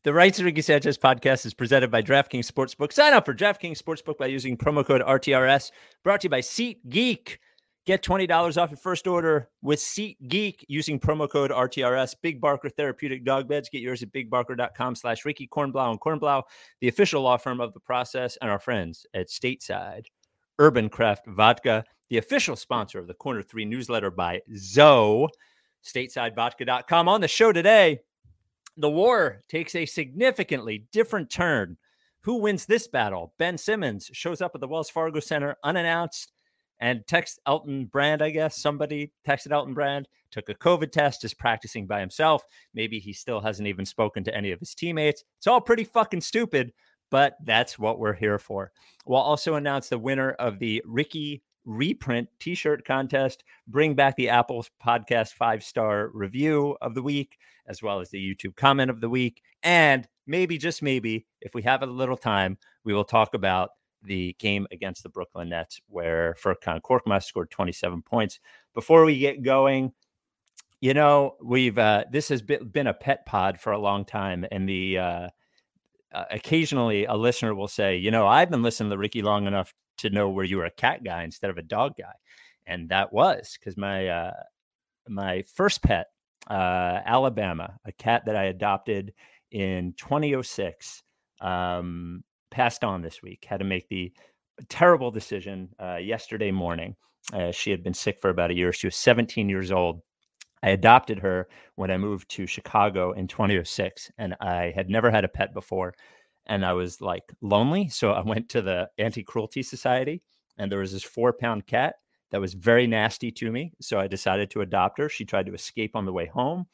The Rights of Ricky Sanchez podcast is presented by DraftKings Sportsbook. Sign up for DraftKings Sportsbook by using promo code RTRS. Brought to you by SeatGeek. Get $20 off your first order with SeatGeek using promo code RTRS. Big Barker Therapeutic Dog Beds. Get yours at bigbarker.com/Ricky Kornblau and Kornblau, the official law firm of The Process, and our friends at Stateside Urban Craft Vodka, the official sponsor of the Corner 3 newsletter by Zoe. StatesideVodka.com. On the show today, the war takes a significantly different turn. Who wins this battle? Ben Simmons shows up at the Wells Fargo Center unannounced and texts Elton Brand, I guess. Somebody texted Elton Brand, took a COVID test, is practicing by himself. Maybe he still hasn't even spoken to any of his teammates. It's all pretty fucking stupid, but that's what we're here for. We'll also announce the winner of the Ricky Reprint t-shirt contest, bring back the Apple Podcast 5-star review of the week, as well as the YouTube comment of the week. And maybe, just maybe, if we have a little time, we will talk about the game against the Brooklyn Nets, where Furkan Korkmaz scored 27 points. Before we get going, you know, we've this has been a pet pod for a long time, and the occasionally a listener will say, you know, I've been listening to Ricky long enough to know where you were a cat guy instead of a dog guy. And that was because my first pet, Alabama, a cat that I adopted in 2006, passed on this week. Had to make the terrible decision yesterday morning. She had been sick for about a year. She was 17 years old. I adopted her when I moved to Chicago in 2006, and I had never had a pet before. And I was like lonely. So I went to the Anti-Cruelty Society, and there was this 4-pound cat that was very nasty to me. So I decided to adopt her. She tried to escape on the way home.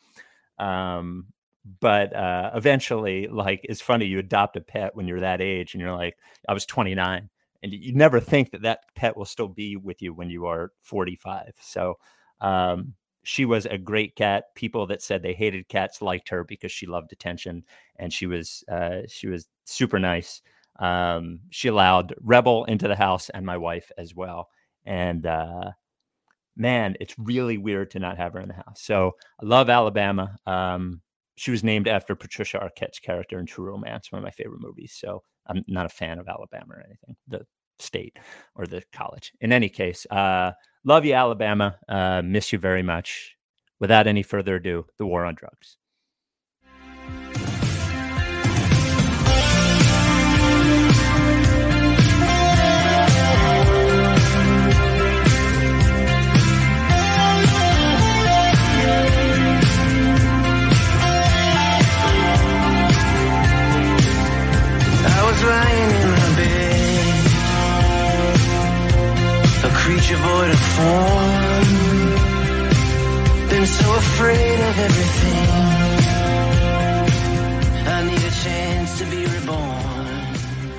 But eventually, like, it's funny, you adopt a pet when you're that age, and you're like, I was 29, and you never think that that pet will still be with you when you are 45. So she was a great cat. People that said they hated cats liked her because she loved attention, and she was super nice. She allowed Rebel into the house and my wife as well. And man, it's really weird to not have her in the house. So I love Alabama. She was named after Patricia Arquette's character in True Romance, one of my favorite movies. So I'm not a fan of Alabama or anything, the state or the college. In any case, love you, Alabama. Miss you very much. Without any further ado, the war on drugs. I was lying in my bed, a creature void of form, been so afraid of everything. I need a chance to be reborn.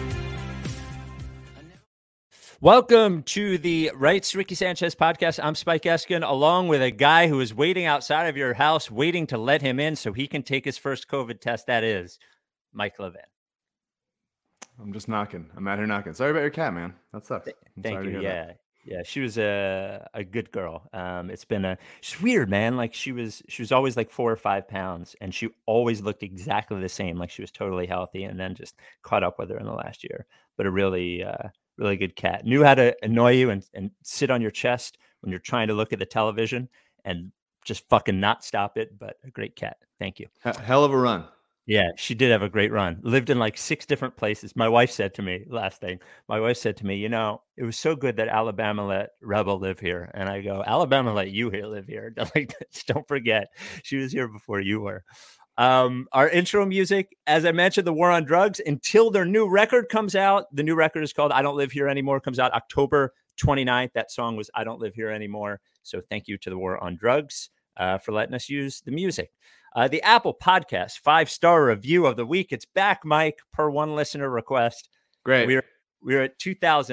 Welcome to the Rights Ricky Sanchez podcast. I'm Spike Eskin, along with a guy who is waiting outside of your house, waiting to let him in so he can take his first COVID test. That is Mike Levin. I'm just knocking. I'm out here knocking. Sorry about your cat, man. That sucks. Thank you. Yeah. She was a good girl. She's weird, man. Like she was always like 4 or 5 pounds, and she always looked exactly the same. Like she was totally healthy, and then just caught up with her in the last year. But a really good cat. Knew how to annoy you and sit on your chest when you're trying to look at the television and just fucking not stop it. But a great cat. Thank you. Hell of a run. Yeah, she did have a great run. Lived in like 6 different places. My wife said to me, you know, it was so good that Alabama let Rebel live here. And I go, Alabama let you live here. Like, don't forget, she was here before you were. Our intro music, as I mentioned, the war on drugs, until their new record comes out. The new record is called I Don't Live Here Anymore, comes out October 29th. That song was I Don't Live Here Anymore. So thank you to the war on drugs for letting us use the music. The Apple Podcast 5-star review of the week. It's back, Mike, per one listener request. Great. We're at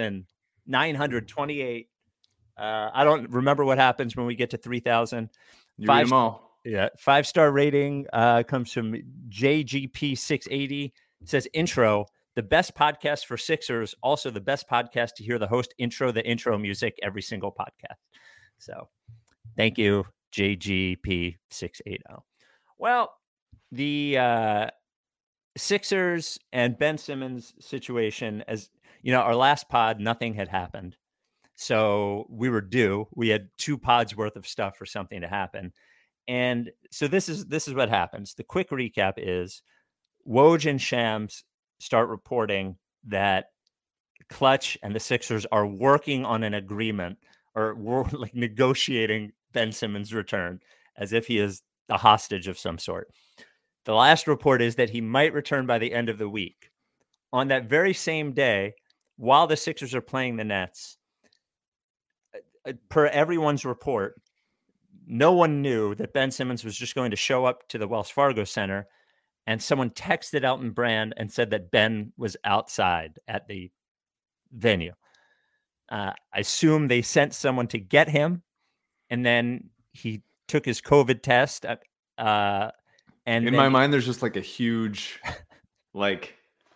2,928. I don't remember what happens when we get to 3,000. You read them all. Yeah. 5-star rating comes from JGP680. It says intro, the best podcast for Sixers. Also the best podcast to hear the host intro the intro music every single podcast. So thank you, JGP680. Well, the Sixers and Ben Simmons situation, as you know, our last pod, nothing had happened. So we were due. We had 2 pods worth of stuff for something to happen. And so this is what happens. The quick recap is Woj and Shams start reporting that Clutch and the Sixers are working on an agreement, or we're like negotiating Ben Simmons' return as if he is a hostage of some sort. The last report is that he might return by the end of the week. On that very same day, while the Sixers are playing the Nets, per everyone's report, no one knew that Ben Simmons was just going to show up to the Wells Fargo Center, and someone texted Elton Brand and said that Ben was outside at the venue. I assume they sent someone to get him, and then he took his COVID test. And in my mind, there's just like a huge, like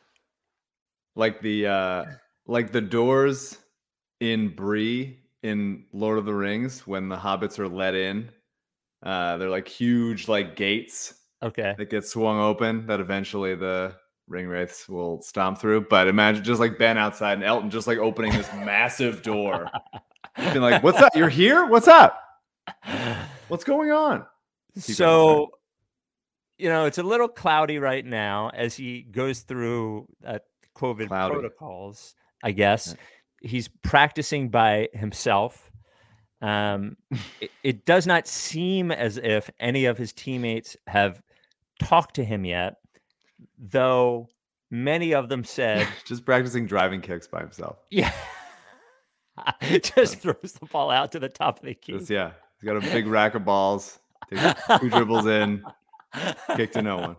the doors in Bree in Lord of the Rings when the hobbits are let in. They're like huge, like gates. Okay. That get swung open that eventually the ring wraiths will stomp through. But imagine just like Ben outside and Elton just like opening this massive door. Being like, what's up? You're here? What's up? What's going on? So, you know, it's a little cloudy right now as he goes through COVID protocols, I guess. He's practicing by himself. It does not seem as if any of his teammates have talked to him yet, though many of them said just practicing driving kicks by himself. Yeah. Just throws the ball out to the top of the key. He's got a big rack of balls, takes 2 dribbles in, kick to no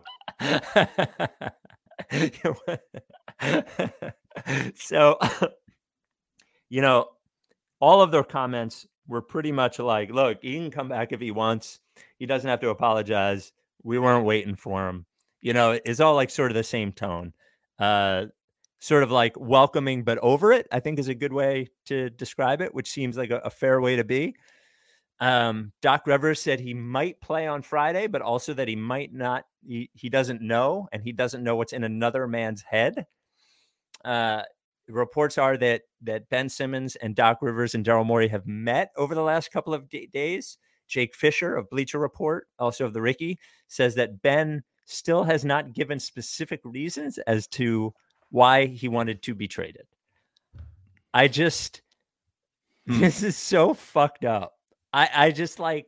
one. So, you know, all of their comments were pretty much like, look, he can come back if he wants. He doesn't have to apologize. We weren't waiting for him. You know, it's all like sort of the same tone. Sort of like welcoming but over it, I think is a good way to describe it, which seems like a fair way to be. Doc Rivers said he might play on Friday, but also that he might not. He doesn't know, and he doesn't know what's in another man's head. Reports are that Ben Simmons and Doc Rivers and Daryl Morey have met over the last couple of days. Jake Fisher of Bleacher Report, also of the Ricky, says that Ben still has not given specific reasons as to why he wanted to be traded. This is so fucked up. I just like,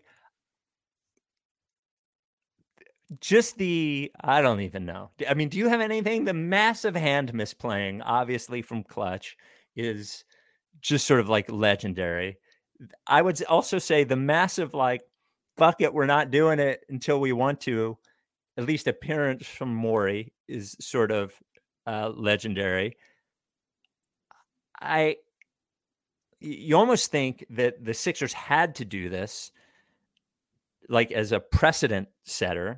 I don't even know. I mean, do you have anything? The massive hand misplaying, obviously from Clutch, is just sort of like legendary. I would also say the massive, like, fuck it, we're not doing it until we want to, at least appearance from Morey is sort of legendary. You almost think that the Sixers had to do this, like as a precedent setter.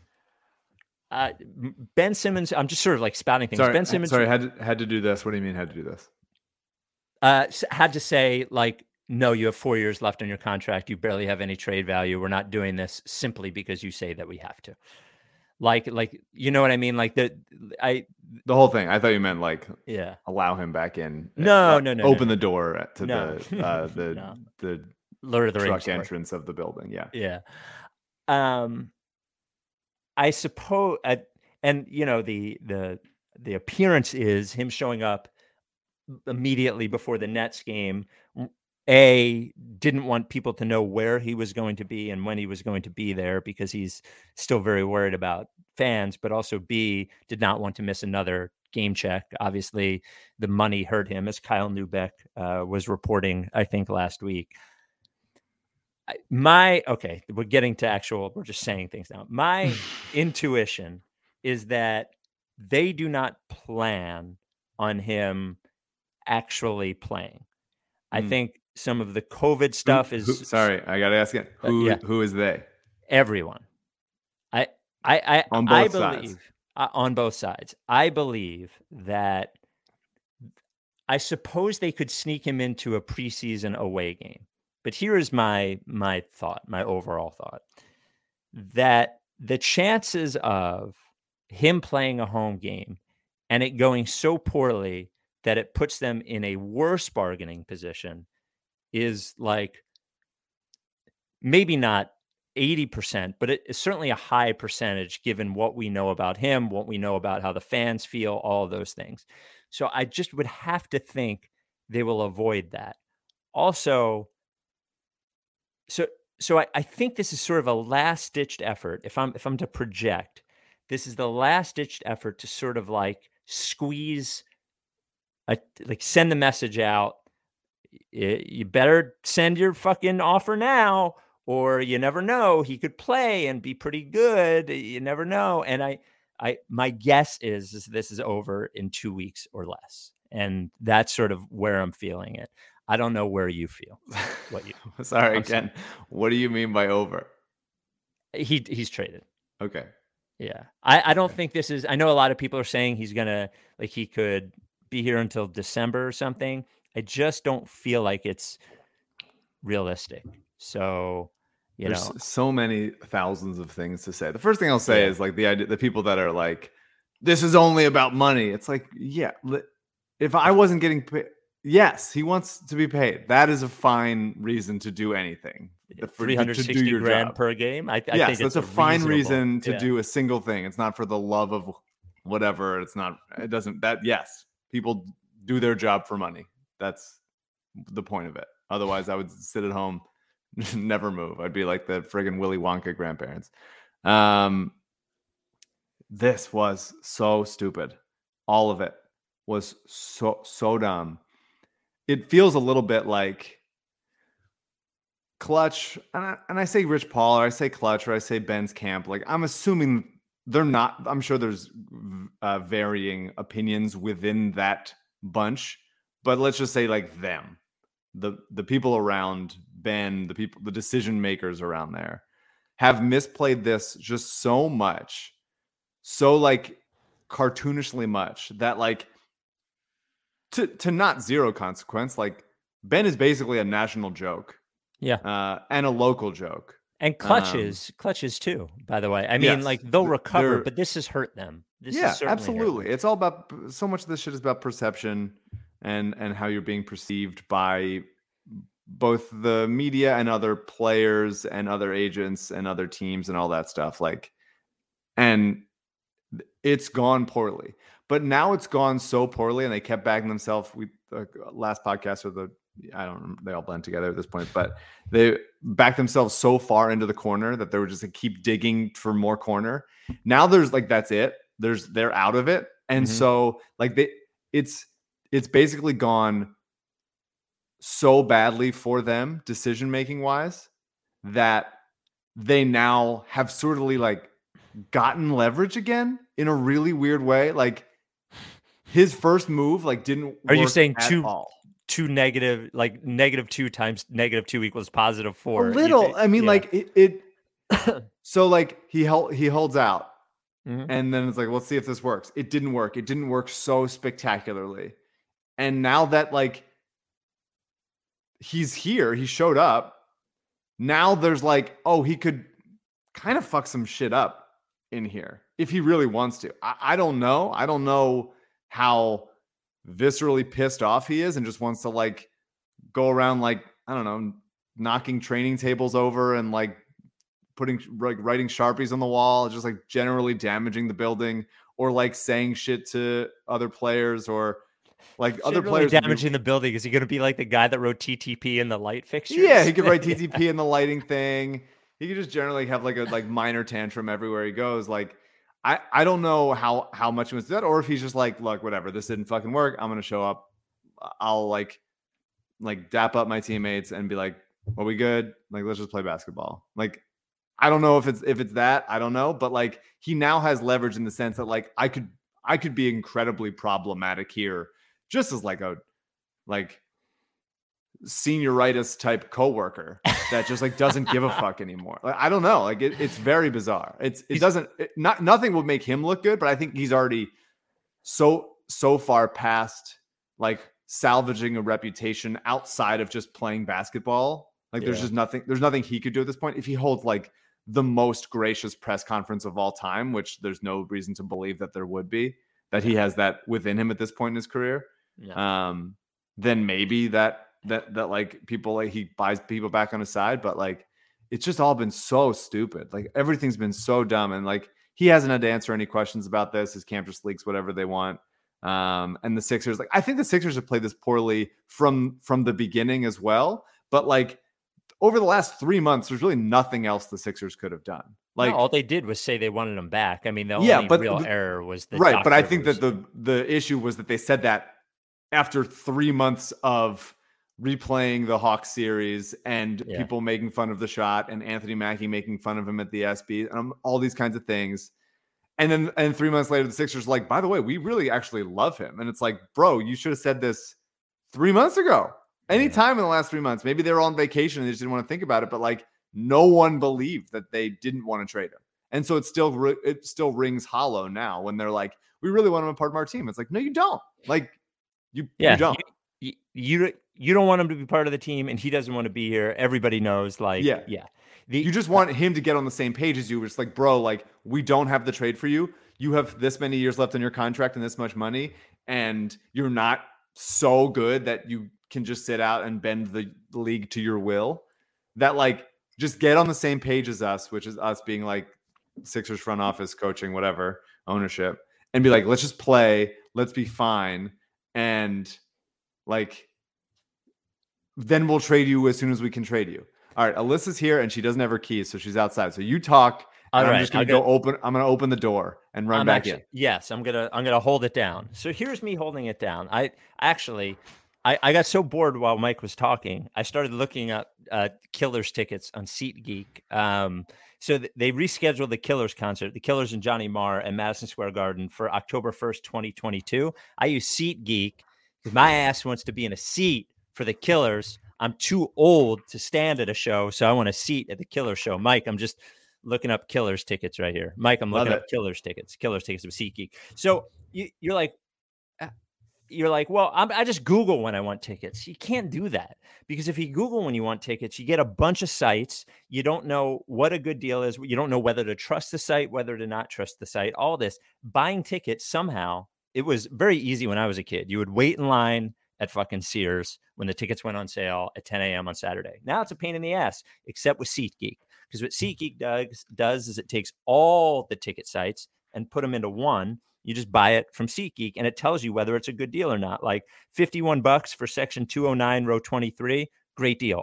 Ben Simmons, I'm just sort of like spouting things. Ben Simmons, had to do this. What do you mean had to do this? Had to say, like, no, you have 4 years left on your contract. You barely have any trade value. We're not doing this simply because you say that we have to. Like, you know what I mean? Like the whole thing. I thought you meant like, allow him back in. No. Open the door to the Lord of the Rings truck entrance of the building. Yeah. I suppose, and you know, the appearance is him showing up immediately before the Nets game. Didn't want people to know where he was going to be and when he was going to be there because he's still very worried about fans, but also B, did not want to miss another game check. Obviously, the money hurt him, as Kyle Neubeck was reporting, I think, last week. We're getting to we're just saying things now. My intuition is that they do not plan on him actually playing. I think some of the COVID stuff is. Sorry, I got to ask it. Who is they? Everyone. On both sides. I believe that. I suppose they could sneak him into a preseason away game, but here is my thought, my overall thought, that the chances of him playing a home game and it going so poorly that it puts them in a worse bargaining position is like maybe not 80%, but it is certainly a high percentage given what we know about him, what we know about how the fans feel, all of those things. So I just would have to think they will avoid that. Also, so I think this is sort of a last-ditched effort. If I'm to project, this is the last-ditched effort to sort of like squeeze, send the message out. You better send your fucking offer now, or you never know. He could play and be pretty good. You never know. And my guess is this is over in 2 weeks or less, and that's sort of where I'm feeling it. I don't know where you feel. Sorry, Ken. What do you mean by over? He's traded. Okay. Yeah. I don't think this is. I know a lot of people are saying he's gonna he could be here until December or something. I just don't feel like it's realistic. So, there's so many thousands of things to say. The first thing I'll say is like the idea, the people that are like, this is only about money. It's like, yeah, if I wasn't getting paid, yes, he wants to be paid. That is a fine reason to do anything. 360 grand per game. I think that's a fine reason to do a single thing. It's not for the love of whatever. Yes, people do their job for money. That's the point of it. Otherwise, I would sit at home, never move. I'd be like the friggin' Willy Wonka grandparents. This was so stupid. All of it was so dumb. It feels a little bit like Clutch, and I say Rich Paul, or I say Clutch, or I say Ben's camp. Like, I'm assuming they're not. I'm sure there's varying opinions within that bunch, but let's just say like them, the people around Ben, the decision makers around there, have misplayed this just so much, so like cartoonishly much that like to not zero consequence. Like, Ben is basically a national joke. Yeah. And a local joke. And clutches too, by the way. I mean, like, they'll recover, but this has hurt them. Absolutely. It's all about, so much of this shit is about perception and how you're being perceived by both the media and other players and other agents and other teams and all that stuff. Like, and it's gone poorly. But now it's gone so poorly, and they kept backing themselves. Last podcast, they all blend together at this point, but they backed themselves so far into the corner that they were just like, keep digging for more corner. Now there's like, that's it. They're out of it. And so like it's basically gone so badly for them decision-making wise that they now have sort of like gotten leverage again in a really weird way. Like, his first move like didn't work. Are you saying two negative, like -2 times -2 equals +4? A little. I mean, like it so like he holds out, and then it's like, let's see if this works. It didn't work. It didn't work so spectacularly. And now that like he's here, he showed up. Now there's like, oh, he could kind of fuck some shit up in here if he really wants to. I don't know. I don't know how viscerally pissed off he is and just wants to like go around like, I don't know, knocking training tables over and like writing Sharpies on the wall, just like generally damaging the building, or like saying shit to other players, or like other players damaging the building. Is he going to be like the guy that wrote TTP in the light fixtures? Yeah, he could write TTP in the lighting thing. He could just generally have like a minor tantrum everywhere he goes. Like, I don't know how much he wants to do that, or if he's just like, look, whatever, this didn't fucking work. I'm going to show up. I'll like dap up my teammates and be like, are we good? Like, let's just play basketball. Like, I don't know if it's that, I don't know, but like, he now has leverage in the sense that like, I could be incredibly problematic here, just as like a senioritis type coworker that just like doesn't give a fuck anymore. Like, I don't know. Like, it's very bizarre. Nothing will make him look good, but I think he's already so far past like salvaging a reputation outside of just playing basketball. Like, there's just nothing he could do at this point. If he holds like the most gracious press conference of all time, which there's no reason to believe that there would be, that he has that within him at this point in his career. Then maybe that like people, like he buys people back on his side, but like it's just all been so stupid. Like everything's been so dumb, and like he hasn't had to answer any questions about this. His camp just leaks whatever they want. And the Sixers, like I think the Sixers have played this poorly from the beginning as well. But like over the last 3 months, there's really nothing else the Sixers could have done. Like all they did was say they wanted him back. I mean, the only real error was the right. But I think that the issue was that they said that after 3 months of replaying the Hawks series and people making fun of the shot and Anthony Mackie making fun of him at the SB and all these kinds of things. And 3 months later, the Sixers like, by the way, we really actually love him. And it's like, bro, you should have said this 3 months ago. Anytime in the last 3 months. Maybe they were on vacation and they just didn't want to think about it. But like no one believed that they didn't want to trade him. And so it still rings hollow now when they're like, we really want him a part of our team. It's like, no, you don't. Like you don't. You don't want him to be part of the team, and he doesn't want to be here. Everybody knows, like, you just want him to get on the same page as you. It's like, bro, like we don't have the trade for you. You have this many years left on your contract and this much money, and you're not so good that you can just sit out and bend the league to your will. That like, just get on the same page as us, which is us being like Sixers front office, coaching, whatever, ownership, and be like, let's just play, let's be fine, and like, then we'll trade you as soon as we can trade you. All right, Alyssa's here and she doesn't have her keys, so she's outside. So you talk. And I'm just gonna I'm gonna open the door and run back in. Yes, I'm gonna hold it down. So here's me holding it down. I got so bored while Mike was talking, I started looking up Killers tickets on SeatGeek. So they rescheduled the Killers concert, the Killers and Johnny Marr at Madison Square Garden for October 1st, 2022. I use SeatGeek because my ass wants to be in a seat for the Killers. I'm too old to stand at a show, so I want a seat at the Killers show. Mike, I'm just looking up Killers tickets right here. Mike, I'm looking up Killers tickets with SeatGeek. So you're like, well, I just Google when I want tickets. You can't do that because if you Google when you want tickets, you get a bunch of sites. You don't know what a good deal is. You don't know whether to trust the site, whether to not trust the site, all this. Buying tickets somehow, it was very easy when I was a kid. You would wait in line at fucking Sears when the tickets went on sale at 10 a.m. on Saturday. Now it's a pain in the ass, except with SeatGeek. Because what SeatGeek does is it takes all the ticket sites and put them into one. You just buy it from SeatGeek, and it tells you whether it's a good deal or not. Like $51 for section 209, row 23, great deal.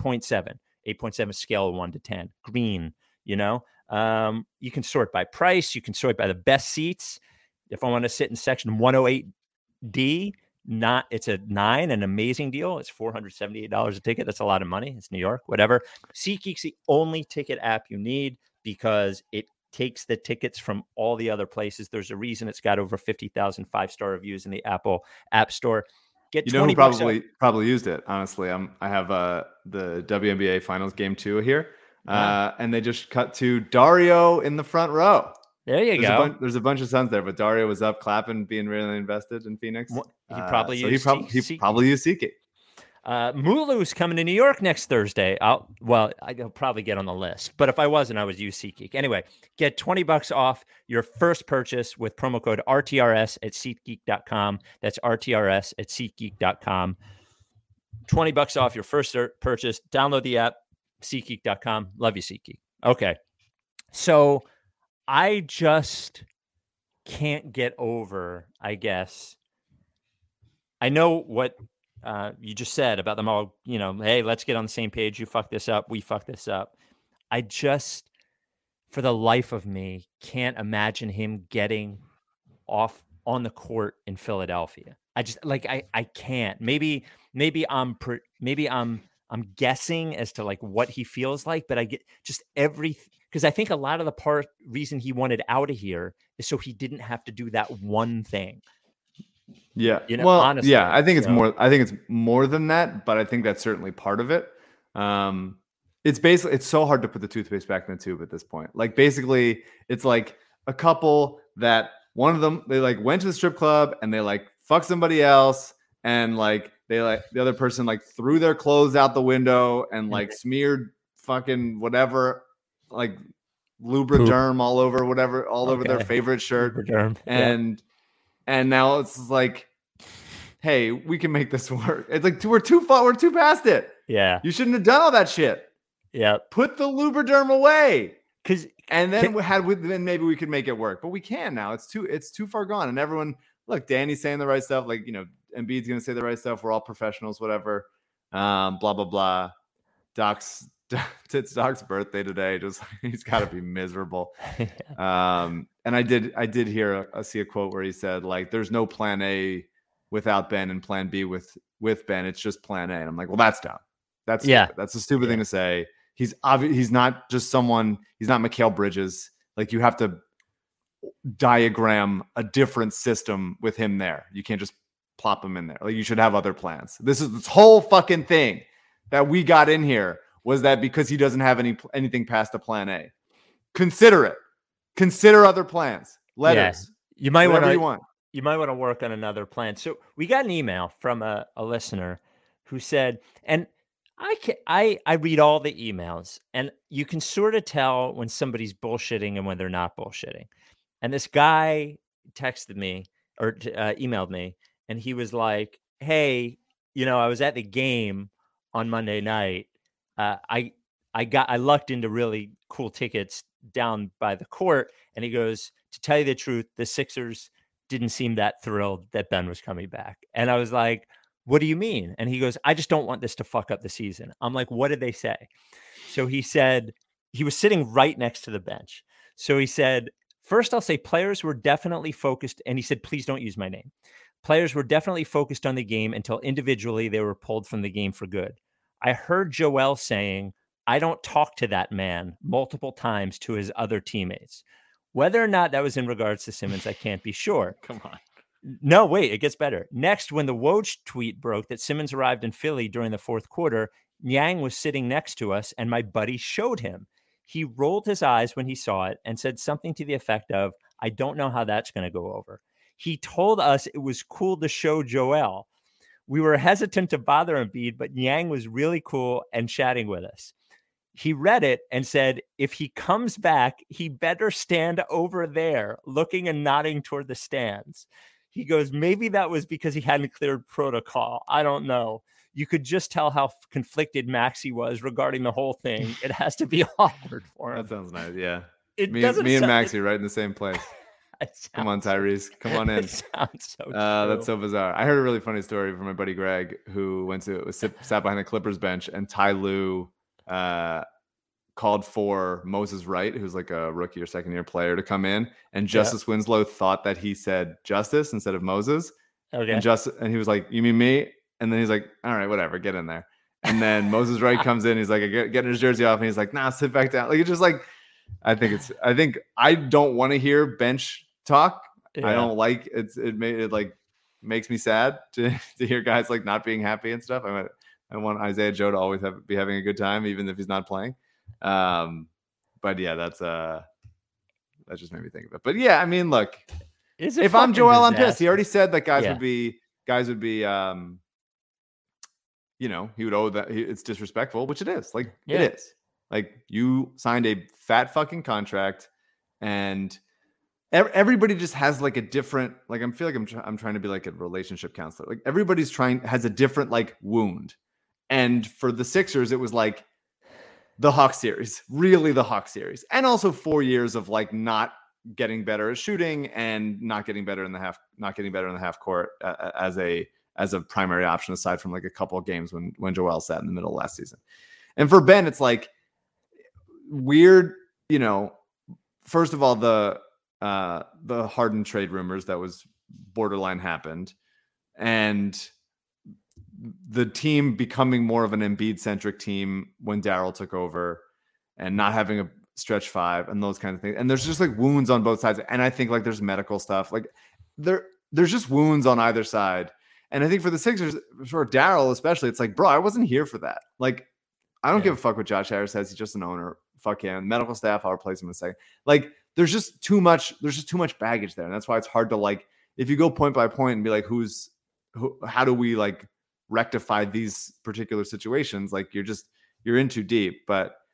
8.7 scale of 1 to 10. Green, you know. You can sort by price. You can sort by the best seats. If I want to sit in section 108D, it's a 9, an amazing deal. It's $478 a ticket. That's a lot of money. It's New York, whatever. SeatGeek's the only ticket app you need because it takes the tickets from all the other places. There's a reason it's got over 50,000 5-star reviews in the Apple App Store. Get you know who probably used it. Honestly, I have the WNBA Finals Game 2 here, and they just cut to Dario in the front row. There you go. There's a bunch of Suns there, but Dario was up clapping, being really invested in Phoenix. He probably used SeatGeek. Mulu's coming to New York next Thursday. I'll probably get on the list, but if I wasn't, I would use SeatGeek. Anyway, get $20 off your first purchase with promo code RTRS at SeatGeek.com. That's RTRS at SeatGeek.com. $20 off your first purchase. Download the app, SeatGeek.com. Love you, SeatGeek. Okay, so I just can't get over, I guess. I know what you just said about them all, you know, hey, let's get on the same page. You fuck this up. We fuck this up. I just, for the life of me, can't imagine him getting off on the court in Philadelphia. I just like, I can't. Maybe I'm guessing as to like what he feels like, but I get just because I think a lot of the reason he wanted out of here is so he didn't have to do that one thing. Yeah. You know, honestly, yeah, I think it's more. I think it's more than that, but I think that's certainly part of it. It's so hard to put the toothpaste back in the tube at this point. Like basically, it's like a couple that one of them they like went to the strip club and they like fucked somebody else, and like they like the other person like threw their clothes out the window and like smeared fucking whatever like Lubriderm all over their favorite shirt. Lubriderm. And now it's like, hey, we can make this work. It's like we're too past it. Yeah. You shouldn't have done all that shit. Yeah. Put the Lubriderm away. Then then maybe we could make it work. But we can now. It's too far gone. And everyone, look, Danny's saying the right stuff. Like, Embiid's gonna say the right stuff. We're all professionals, whatever. Blah blah blah. Doc's birthday today. Just he's got to be miserable. And I did see a quote where he said, like, there's no plan A without Ben and plan B with Ben. It's just plan A. And I'm like, well, that's dumb. That's stupid. That's a stupid thing to say. He's not just someone. He's not Mikal Bridges. Like, you have to diagram a different system with him there. You can't just plop him in there. Like, you should have other plans. This whole fucking thing that we got in here was that because he doesn't have anything past a plan A. Consider it. Consider other plans. Letters. You might want to work on another plan. So we got an email from a listener who said, and I read all the emails, and you can sort of tell when somebody's bullshitting and when they're not bullshitting. And this guy texted me or emailed me, and he was like, hey, I was at the game on Monday night. I lucked into really cool tickets down by the court. And he goes, to tell you the truth, the Sixers didn't seem that thrilled that Ben was coming back. And I was like, what do you mean? And he goes, I just don't want this to fuck up the season. I'm like, what did they say? So he said, he was sitting right next to the bench. So he said, first, I'll say players were definitely focused. And he said, please don't use my name. Players were definitely focused on the game until individually they were pulled from the game for good. I heard Joel saying, I don't talk to that man multiple times to his other teammates. Whether or not that was in regards to Simmons, I can't be sure. Come on. No, wait, it gets better. Next, when the Woj tweet broke that Simmons arrived in Philly during the fourth quarter, Niang was sitting next to us and my buddy showed him. He rolled his eyes when he saw it and said something to the effect of, I don't know how that's going to go over. He told us it was cool to show Joel. We were hesitant to bother Embiid, but Niang was really cool and chatting with us. He read it and said, if he comes back, he better stand over there, looking and nodding toward the stands. He goes, maybe that was because he hadn't cleared protocol. I don't know. You could just tell how conflicted Maxey was regarding the whole thing. It has to be awkward for him. That sounds nice. Yeah. Me and Maxey right in the same place. Come on, Tyrese. Come on in. It sounds so that's so bizarre. I heard a really funny story from my buddy Greg, who sat behind the Clippers bench, and Ty Lue called for Moses Wright, who's like a rookie or second year player, to come in. And Justice Winslow thought that he said Justice instead of Moses. Okay. And he was like, you mean me? And then he's like, all right, whatever, get in there. And then Moses Wright comes in. He's like, getting his jersey off. And he's like, nah, sit back down. Like, it's just like, I think I don't want to hear bench talk. Yeah. I don't like it like makes me sad to hear guys like not being happy and stuff. I want Isaiah Joe to always be having a good time, even if he's not playing. But yeah, that just made me think of it. But yeah, I mean, look, if I'm Joel, I'm pissed. He already said that guys would be, he would owe that. It's disrespectful, which it is. Like, it is. Like, you signed a fat fucking contract, and everybody just has like a different, like, I feel like I'm trying to be like a relationship counselor. Like, everybody's has a different like wound. And for the Sixers, it was like the Hawks series, really the Hawks series. And also 4 years of like not getting better at shooting and not getting better in the half court as a primary option, aside from like a couple of games when Joel sat in the middle of last season. And for Ben, it's like weird, first of all, the Harden trade rumors that was borderline happened, and the team becoming more of an Embiid-centric team when Daryl took over, and not having a stretch five and those kinds of things. And there's just like wounds on both sides. And I think like there's medical stuff. Like there's just wounds on either side. And I think for the Sixers, for Daryl especially, it's like, bro, I wasn't here for that. Like, I don't give a fuck what Josh Harris says. He's just an owner. Fuck him. Medical staff, I'll replace him in a second. Like, there's just too much baggage there. And that's why it's hard to like, if you go point by point and be like, how do we like rectify these particular situations? Like, you're in too deep. But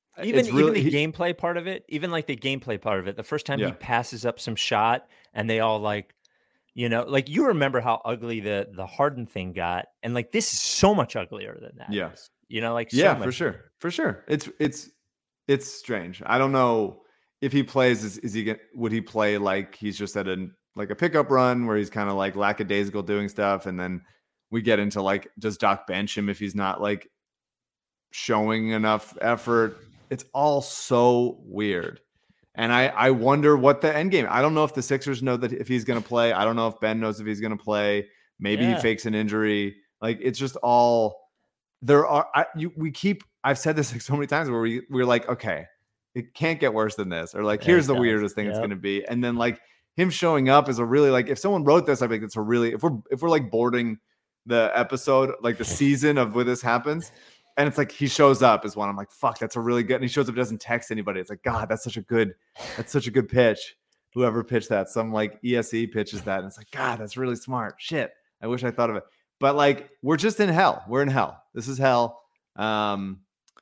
Even It's really the gameplay part of it, the first time he Yeah. passes up some shot and they all like, like you remember how ugly the Harden thing got, and like this is so much uglier than that Yeah. is. Like so Yeah, much. for sure. It's strange. I don't know if he plays. Would he play like he's just at a pickup run where he's kind of like lackadaisical doing stuff, and then we get into like, does Doc bench him if he's not like showing enough effort? It's all so weird. And I wonder what the end game. I don't know if the Sixers know that if he's going to play. I don't know if Ben knows if he's going to play. Maybe he fakes an injury. Like, it's just all there are. I've said this like so many times where we're like, okay, it can't get worse than this, or like, here's the weirdest thing it's going to be. And then like him showing up is a really, like, if someone wrote this, I think it's a really, if we're like boarding the episode, like the season of where this happens. And it's like he shows up is one. I'm like, fuck, that's a really good. And he shows up, doesn't text anybody. It's like, God, that's such a good pitch. Whoever pitched that, some like ESE pitches that, and it's like, God, that's really smart. Shit, I wish I thought of it. But like, we're just in hell. We're in hell. This is hell. I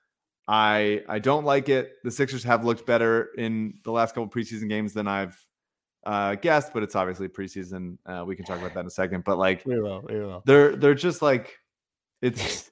don't like it. The Sixers have looked better in the last couple preseason games than I've guessed, but it's obviously preseason. We can talk about that in a second. But like, we will. They're just like, it's.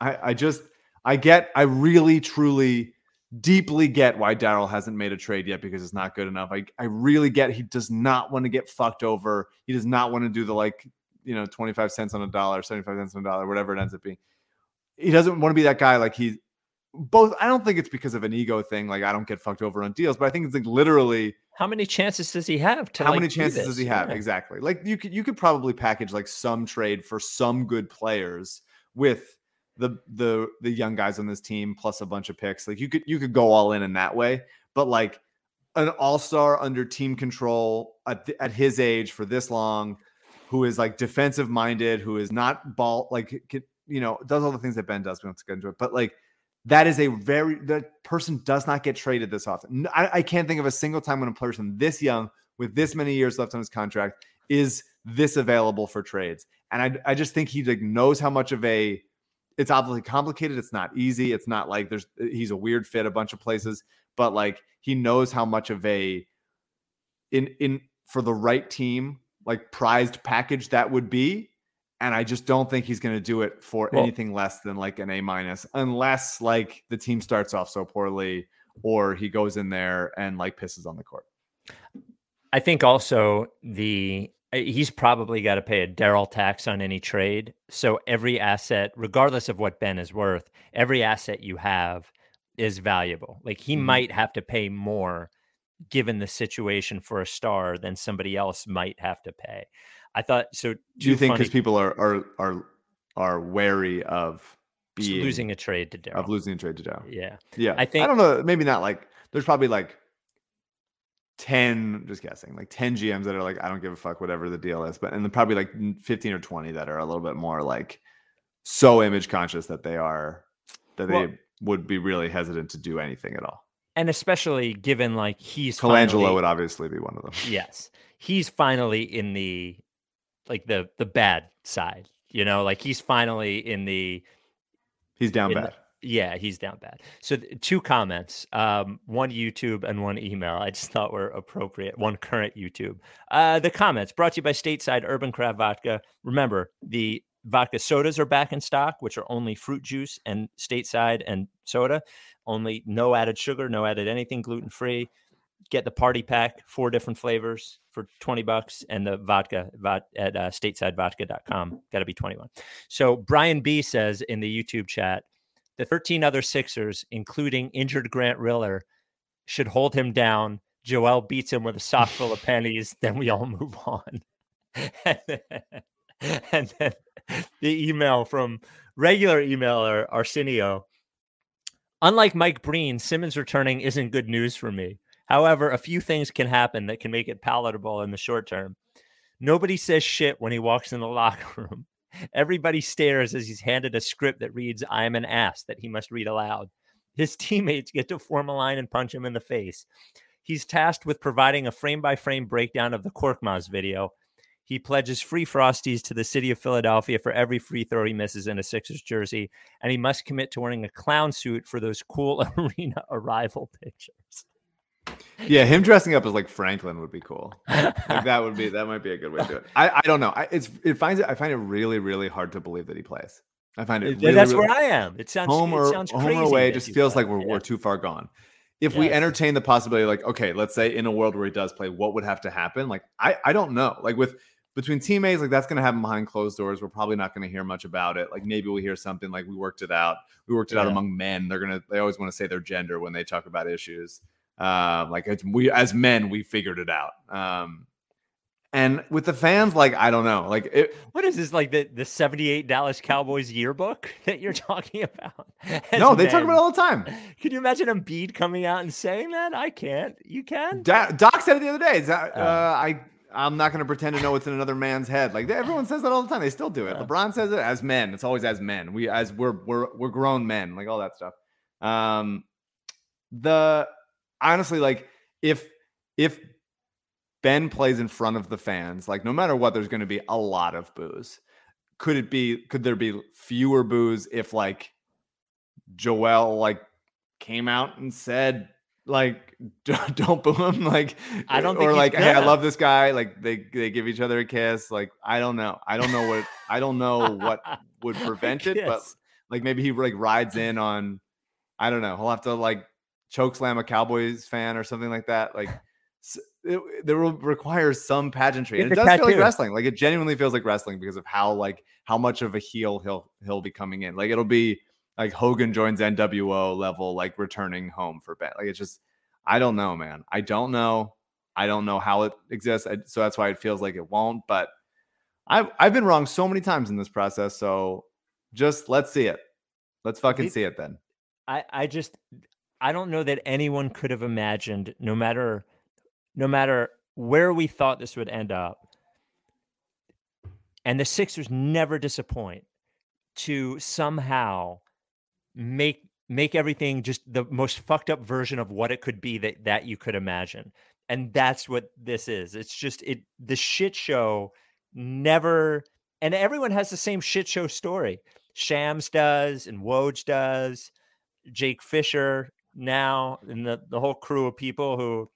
I really, truly, deeply get why Daryl hasn't made a trade yet, because it's not good enough. I really get he does not want to get fucked over. He does not want to do the 25 cents on a dollar, 75 cents on a dollar, whatever it ends up being. He doesn't want to be that guy. Like I don't think it's because of an ego thing. Like, I don't get fucked over on deals, but I think it's like literally, how many chances does he have to? How many chances does he have? Exactly. Like you could probably package like some trade for some good players with the young guys on this team plus a bunch of picks. Like you could go all in that way, but like an all-star under team control at his age for this long, who is like defensive minded, who is not does all the things that Ben does. We don't get into it, but like that person does not get traded this often. I can't think of a single time when a person this young with this many years left on his contract is this available for trades. And I just think he like knows how much of it's obviously complicated. It's not easy. It's not like he's a weird fit a bunch of places, but like he knows how much of in for the right team, like prized package that would be. And I just don't think he's going to do it for anything less than like an A-, unless like the team starts off so poorly or he goes in there and like pisses on the court. I think also he's probably got to pay a Daryl tax on any trade. So every asset, regardless of what Ben is worth, every asset you have is valuable. Like he might have to pay more given the situation for a star than somebody else might have to pay. I thought so. Do you think because people are wary of losing a trade to Daryl? Yeah. I don't know. Maybe not like there's probably like 10, just guessing, like 10 GMs that are like, I don't give a fuck, whatever the deal is. And then probably like 15 or 20 that are a little bit more like so image conscious that they would be really hesitant to do anything at all. And especially given like Colangelo would obviously be one of them. Yes. He's finally in the bad side, like he's finally he's down bad. He's down bad. So 2 comments, one YouTube and one email I just thought were appropriate. One current YouTube. The comments brought to you by Stateside Urban Craft Vodka. Remember, the vodka sodas are back in stock, which are only fruit juice and Stateside and soda. Only no added sugar, no added anything, gluten-free. Get the party pack, 4 different flavors for $20, and the vodka at statesidevodka.com. Got to be 21. So Brian B says in the YouTube chat, the 13 other Sixers, including injured Grant Riller, should hold him down. Joel beats him with a sock full of pennies. Then we all move on. and then the email from regular emailer Arsenio. Unlike Mike Breen, Simmons returning isn't good news for me. However, a few things can happen that can make it palatable in the short term. Nobody says shit when he walks in the locker room. Everybody stares as he's handed a script that reads, "I'm an ass," that he must read aloud. His teammates get to form a line and punch him in the face. He's tasked with providing a frame-by-frame breakdown of the Korkmaz video. He pledges free Frosties to the city of Philadelphia for every free throw he misses in a Sixers jersey, and he must commit to wearing a clown suit for those cool arena arrival pictures. Yeah, him dressing up as like Franklin would be cool. Like that might be a good way to do it. I don't know. I find it really, really hard to believe that he plays. I find it really, that's really, where I am. It sounds home or crazy away. It just feels like we're too far gone. If we Yes. entertain the possibility, like, okay, let's say in a world where he does play, what would have to happen? Like, I don't know. Like between teammates, like that's going to happen behind closed doors. We're probably not going to hear much about it. Like maybe we'll hear something like we worked it out. We worked it out among men. They always want to say their gender when they talk about issues. Like we as men, we figured it out. And with the fans, like, I don't know. Like what is this, like the 78 Dallas Cowboys yearbook that you're talking about? No, they talk about it all the time. Can you imagine Embiid coming out and saying that? I can't. You can? Doc said it the other day. I'm not going to pretend to know what's in another man's head. Like everyone says that all the time. They still do it. LeBron says it as men. It's always as men. We're grown men. Like all that stuff. Honestly, like if Ben plays in front of the fans, like no matter what, there's going to be a lot of boos. Could there be fewer boos if like Joel like came out and said like don't boo him, like I don't think or like, hey, I gonna. love this guy, like they give each other a kiss, like I don't know what would prevent it, but like maybe he like rides in on, I don't know, he'll have to like choke slam a Cowboys fan or something like that, like there will require some pageantry. And it does feel like wrestling. Like it genuinely feels like wrestling because of how much of a heel he'll be coming in. Like it'll be like Hogan joins NWO level, like returning home for Ben. Like it's just, I don't know, man. I don't know how it exists. So that's why it feels like it won't. But I've been wrong so many times in this process. So just let's see it. Let's fucking see it then. I don't know that anyone could have imagined, no matter where we thought this would end up, and the Sixers never disappoint, to somehow make everything just the most fucked up version of what it could be that you could imagine. And that's what this is. It's just the shit show never, and everyone has the same shit show story. Shams does, and Woj does, Jake Fisher now, and the whole crew of people who,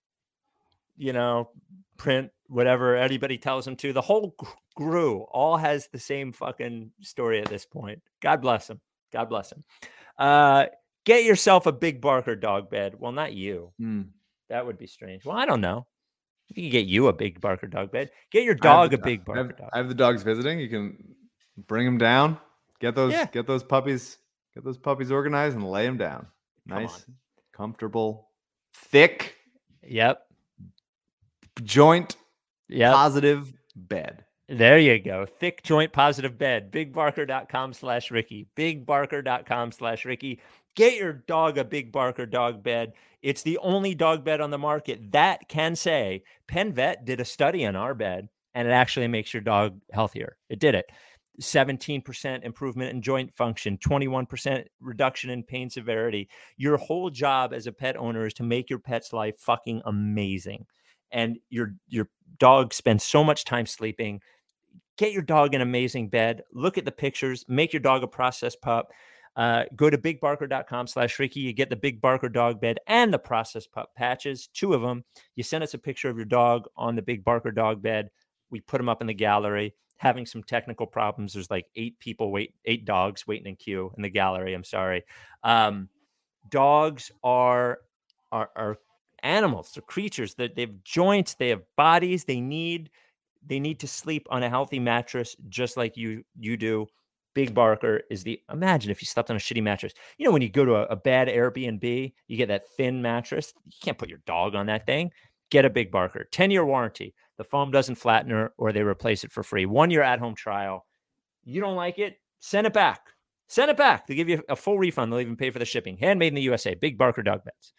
print whatever anybody tells them to. The whole crew all has the same fucking story at this point. God bless them. God bless him. Get yourself a Big Barker dog bed. Well, not you. That would be strange. Well, I don't know. You can get you a Big Barker dog bed. Get your dog a Big Barker dog. I have the dogs visiting. You can bring them down. Get those puppies organized and lay them down. Nice, comfortable, thick. Yep. Joint. Yep. Positive bed. There you go. Thick joint positive bed. BigBarker.com/Ricky. BigBarker.com/Ricky. Get your dog a Big Barker dog bed. It's the only dog bed on the market that can say, Penn Vet did a study on our bed, and it actually makes your dog healthier. It did it. 17% improvement in joint function, 21% reduction in pain severity. Your whole job as a pet owner is to make your pet's life fucking amazing. And your dog spends so much time sleeping. Get your dog an amazing bed. Look at the pictures. Make your dog a processed pup. Go to BigBarker.com/Ricky. You get the Big Barker dog bed and the processed pup patches, 2 of them. You send us a picture of your dog on the Big Barker dog bed. We put them up in the gallery. Having some technical problems. There's like 8 dogs waiting in queue in the gallery. I'm sorry. Dogs are animals. They're creatures that they have joints. They have bodies. They need to sleep on a healthy mattress, just like you do. Big Barker is imagine if you slept on a shitty mattress. When you go to a bad Airbnb, you get that thin mattress. You can't put your dog on that thing. Get a Big Barker. 10-year warranty. The foam doesn't flatten her, or they replace it for free. 1-year at-home trial. You don't like it? Send it back. Send it back. They give you a full refund. They'll even pay for the shipping. Handmade in the USA. Big Barker dog beds.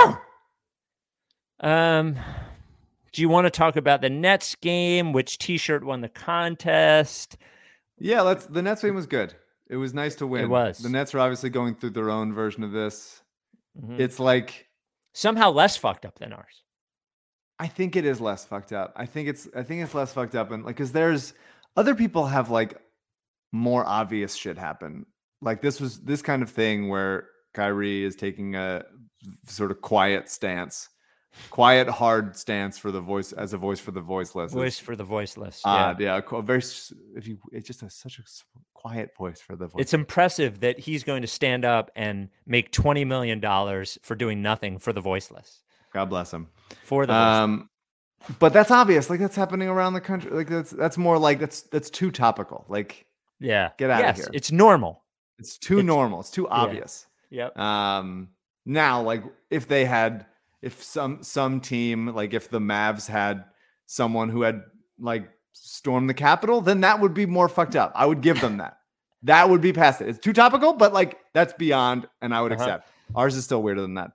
Do you want to talk about the Nets game? Which T-shirt won the contest? Yeah, the Nets game was good. It was nice to win. It was. The Nets are obviously going through their own version of this. Mm-hmm. It's like somehow less fucked up than ours. I think it is less fucked up. I think it's less fucked up, and like, because there's other people have like more obvious shit happen. Like this kind of thing where Kyrie is taking a sort of quiet, hard stance for the voice, as a voice for the voiceless. Voice for the voiceless. Yeah. Very. It's just such a quiet voice for the voice. It's impressive that he's going to stand up and make $20 million for doing nothing for the voiceless. God bless him. For the voiceless. But that's obvious. Like, that's happening around the country. Like, that's more like that's too topical. Like, yeah, get out of here. It's normal. It's too normal. It's too obvious. Yep. Now, like, if some team, like if the Mavs had someone who had like stormed the Capitol, then that would be more fucked up. I would give them that. That would be past it. It's too topical, but like that's beyond, and I would accept. Ours is still weirder than that.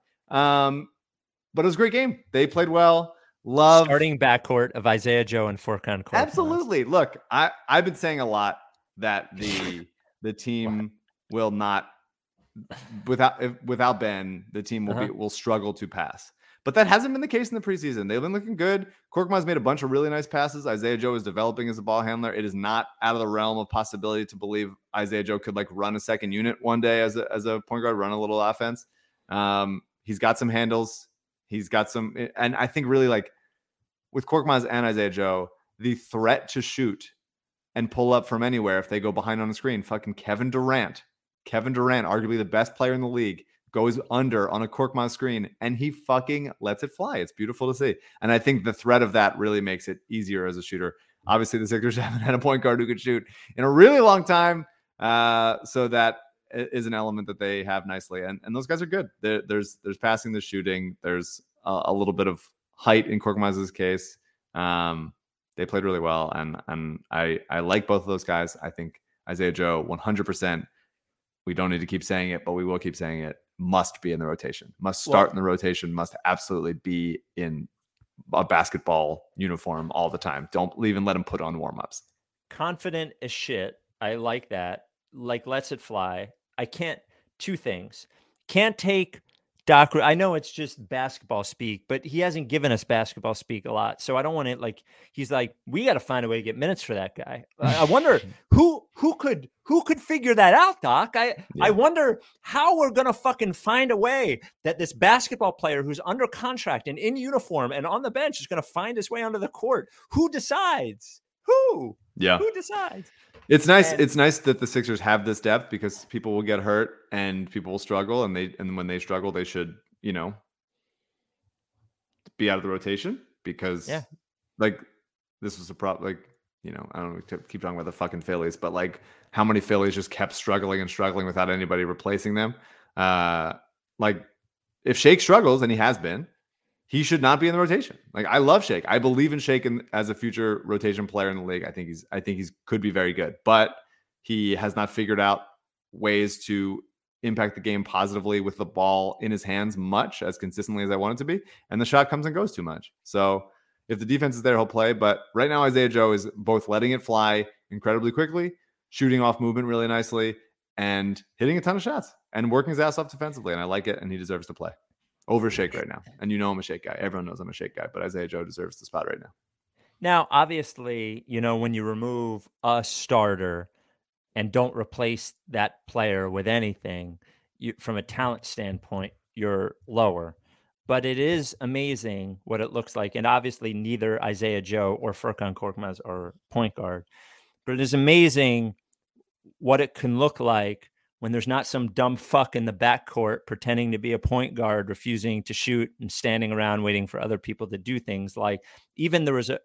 But it was a great game. They played well. Love starting backcourt of Isaiah Joe and Furkan Korkmaz. Absolutely. Look, I've been saying a lot that the team will not, without Ben, the team will struggle to pass. But that hasn't been the case in the preseason. They've been looking good. Korkmaz made a bunch of really nice passes. Isaiah Joe is developing as a ball handler. It is not out of the realm of possibility to believe Isaiah Joe could like run a second unit one day as a point guard, run a little offense. He's got some handles. He's got some, and I think really like with Korkmaz and Isaiah Joe, the threat to shoot and pull up from anywhere if they go behind on the screen. Fucking Kevin Durant, arguably the best player in the league, goes under on a Korkmaz screen and he fucking lets it fly. It's beautiful to see. And I think the threat of that really makes it easier as a shooter. Obviously, the Sixers haven't had a point guard who could shoot in a really long time. So that is an element that they have nicely. And those guys are good. There's passing, there's shooting. There's a little bit of height in Korkmaz's case. They played really well. And I like both of those guys. I think Isaiah Joe, 100%. We don't need to keep saying it, but we will keep saying it. Must be in the rotation. Must start in the rotation. Must absolutely be in a basketball uniform all the time. Don't even let him put on warm-ups. Confident as shit. I like that. Like, lets it fly. Two things. Can't take Doc. I know it's just basketball speak, but he hasn't given us basketball speak a lot. So I don't want to he's like, we got to find a way to get minutes for that guy. I wonder who could figure that out, Doc. I wonder how we're going to fucking find a way that this basketball player who's under contract and in uniform and on the bench is going to find his way onto the court. Who decides? Who decides? It's nice. It's nice that the Sixers have this depth because people will get hurt and people will struggle, and when they struggle, they should, be out of the rotation because, like, this was a problem. Like, I don't know, keep talking about the fucking Phillies, but like, how many Phillies just kept struggling without anybody replacing them? Like, if Shake struggles, and he has been, he should not be in the rotation. Like, I love Shake. I believe in Shake as a future rotation player in the league. I think he's could be very good, but he has not figured out ways to impact the game positively with the ball in his hands much as consistently as I want it to be. And the shot comes and goes too much. So if the defense is there, he'll play. But right now, Isaiah Joe is both letting it fly incredibly quickly, shooting off movement really nicely, and hitting a ton of shots and working his ass off defensively. And I like it. And he deserves to play over Shake right now. And I'm a Shake guy. Everyone knows I'm a Shake guy, but Isaiah Joe deserves the spot right now. Now, obviously, when you remove a starter and don't replace that player with anything, from a talent standpoint, you're lower. But it is amazing what it looks like. And obviously, neither Isaiah Joe or Furkan Korkmaz are point guard. But it is amazing what it can look like when there's not some dumb fuck in the backcourt pretending to be a point guard, refusing to shoot and standing around waiting for other people to do things. Like, even there was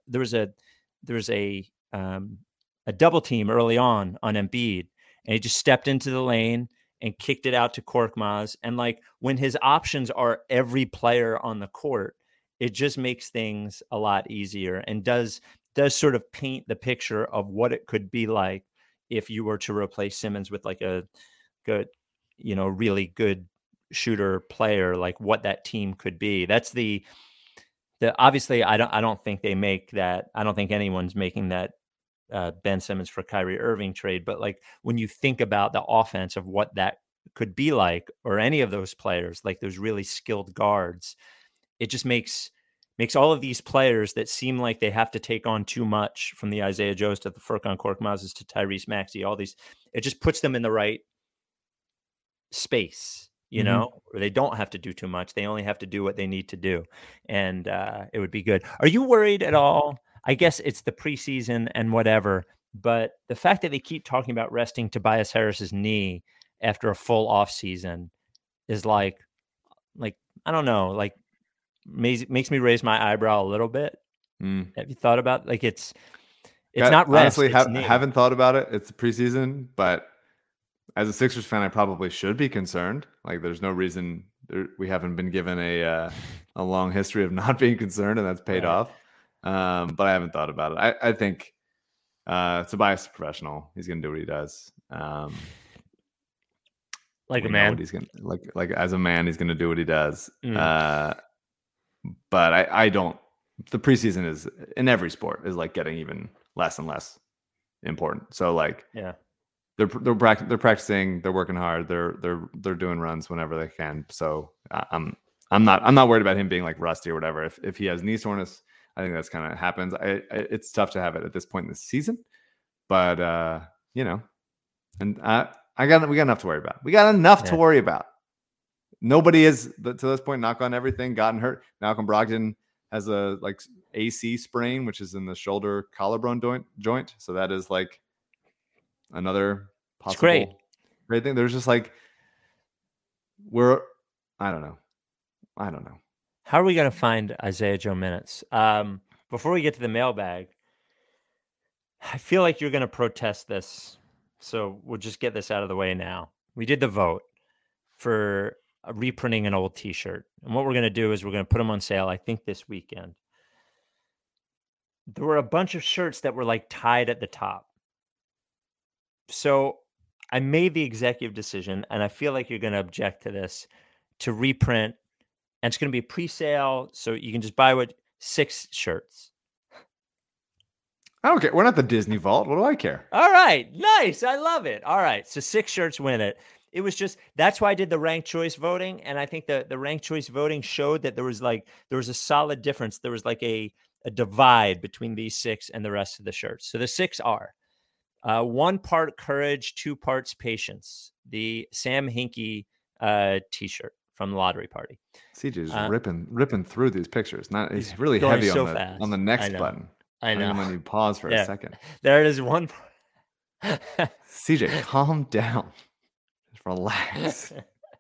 a double team early on Embiid, and he just stepped into the lane and kicked it out to Korkmaz. And like, when his options are every player on the court, it just makes things a lot easier and does sort of paint the picture of what it could be like if you were to replace Simmons with like a good, really good shooter player, like what that team could be. That's the obviously I don't think they make that. I don't think anyone's making that Ben Simmons for Kyrie Irving trade. But like, when you think about the offense of what that could be like, or any of those players, like those really skilled guards, it just makes makes all of these players that seem like they have to take on too much, from the Isaiah Joes to the Furkan Korkmaz's to Tyrese Maxey, all these, it just puts them in the right space, you know, where they don't have to do too much. They only have to do what they need to do. And it would be good. Are you worried at all? I guess it's the preseason and whatever, but the fact that they keep talking about resting Tobias Harris's knee after a full off season is like, I don't know, like makes me raise my eyebrow a little bit. Have you thought about, like, it's not rest, honestly, it's haven't thought about it. It's preseason, but as a Sixers fan, I probably should be concerned. Like, there's no reason we haven't been given a long history of not being concerned, and that's paid off. But I haven't thought about it. I think Tobias is a professional. He's going to do what he does. Like a man. He's gonna, like as a man, he's going to do what he does. But I don't. The preseason is, in every sport, is like getting even less and less important. So like, yeah, they're practicing, they're working hard, they're doing runs whenever they can. So I'm not worried about him being like rusty or whatever. If he has knee soreness, I think that's kind of happens. It's tough to have it at this point in the season, but you know, and we got enough to worry about. We got enough to worry about. Nobody is, to this point, knock on everything, gotten hurt. Malcolm Brogdon has a like AC sprain, which is in the shoulder collarbone joint. So that is like another possible great thing. There's just like, I don't know. How are we going to find Isaiah Joe minutes? Before we get to the mailbag, I feel like you're going to protest this. So we'll just get this out of the way now. We did the vote for reprinting an old t-shirt. And what we're going to do is we're going to put them on sale, I think, this weekend. There were a bunch of shirts that were like tied at the top. So I made the executive decision, and I feel like you're going to object to this, to reprint. And it's going to be pre-sale, so you can just buy 6 shirts. I don't care. We're not the Disney Vault. What do I care? All right. Nice. I love it. All right. So 6 shirts win it. It was just, that's why I did the ranked choice voting. And I think the ranked choice voting showed that there was a solid difference. There was like a divide between these 6 and the rest of the shirts. So the 6 are 1 part courage, 2 parts patience. The Sam Hinkie t-shirt from the Lottery Party. CJ's ripping through these pictures. He's really heavy on the next button. I know. When you pause for a second. There it is. 1. CJ, calm down. Just relax.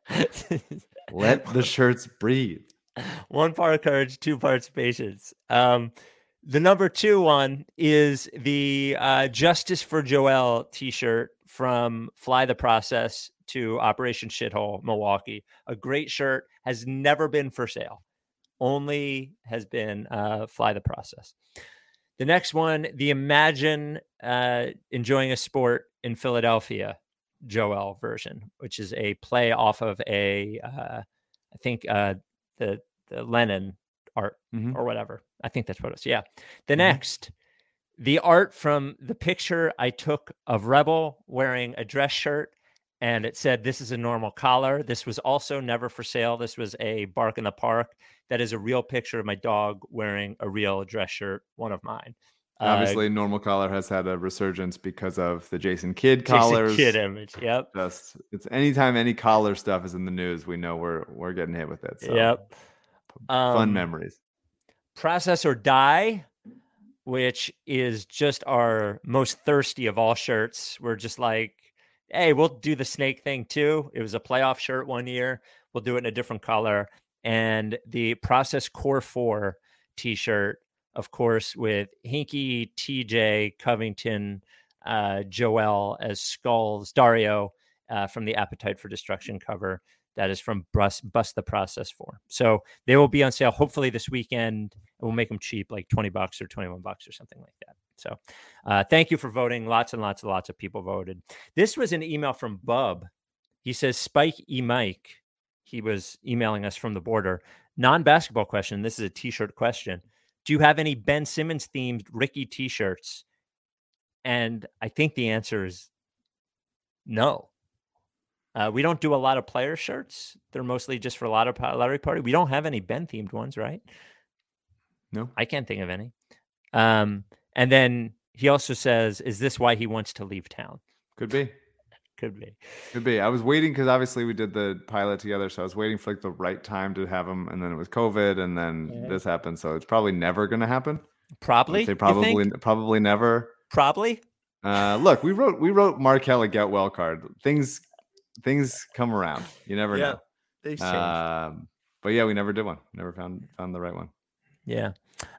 Let the shirts breathe. 1 part courage, 2 parts patience. The number 2 one is the Justice for Joel t-shirt from Fly the Process to Operation Shithole Milwaukee. A great shirt, has never been for sale. Only has been Fly the Process. The next one, the Imagine Enjoying a Sport in Philadelphia Joel version, which is a play off of I think the Lennon art or whatever. I think that's what it is. Yeah. The next, the art from the picture I took of Rebel wearing a dress shirt, and it said, "This is a normal collar." This was also never for sale. This was a Bark in the Park. That is a real picture of my dog wearing a real dress shirt, one of mine. Obviously, normal collar has had a resurgence because of the Jason Kidd collars. Jason Kidd image, yep. It's anytime any collar stuff is in the news, we know we're getting hit with it. So. Yep. Fun memories. Process or Die, which is just our most thirsty of all shirts. We're just like, hey, we'll do the snake thing too. It was a playoff shirt one year. We'll do it in a different color. And the Process Core 4 t-shirt, of course, with Hinkie, TJ, Covington, Joel as Skulls, Dario from the Appetite for Destruction cover. That is from Bust the Process 4. So they will be on sale hopefully this weekend, and we'll make them cheap, like $20 or $21 or something like that. So thank you for voting. Lots and lots and lots of people voted. This was an email from Bub. He says, Spike E. Mike. He was emailing us from the border. Non-basketball question. This is a t-shirt question. Do you have any Ben Simmons themed Ricky t-shirts? And I think the answer is no. We don't do a lot of player shirts. They're mostly just for a lot of Lottery Party. We don't have any Ben themed ones, right? No. I can't think of any. And then he also says, is this why he wants to leave town? Could be. Could be. Could be. I was waiting because obviously we did the pilot together, so I was waiting for like the right time to have him, and then it was COVID, and then this happened, so it's probably never going to happen. Probably. I'd say probably never. Probably. Look, we wrote Markel a get well card. Things come around. You never know. Things change. But yeah, we never did one. Never found the right one. Yeah.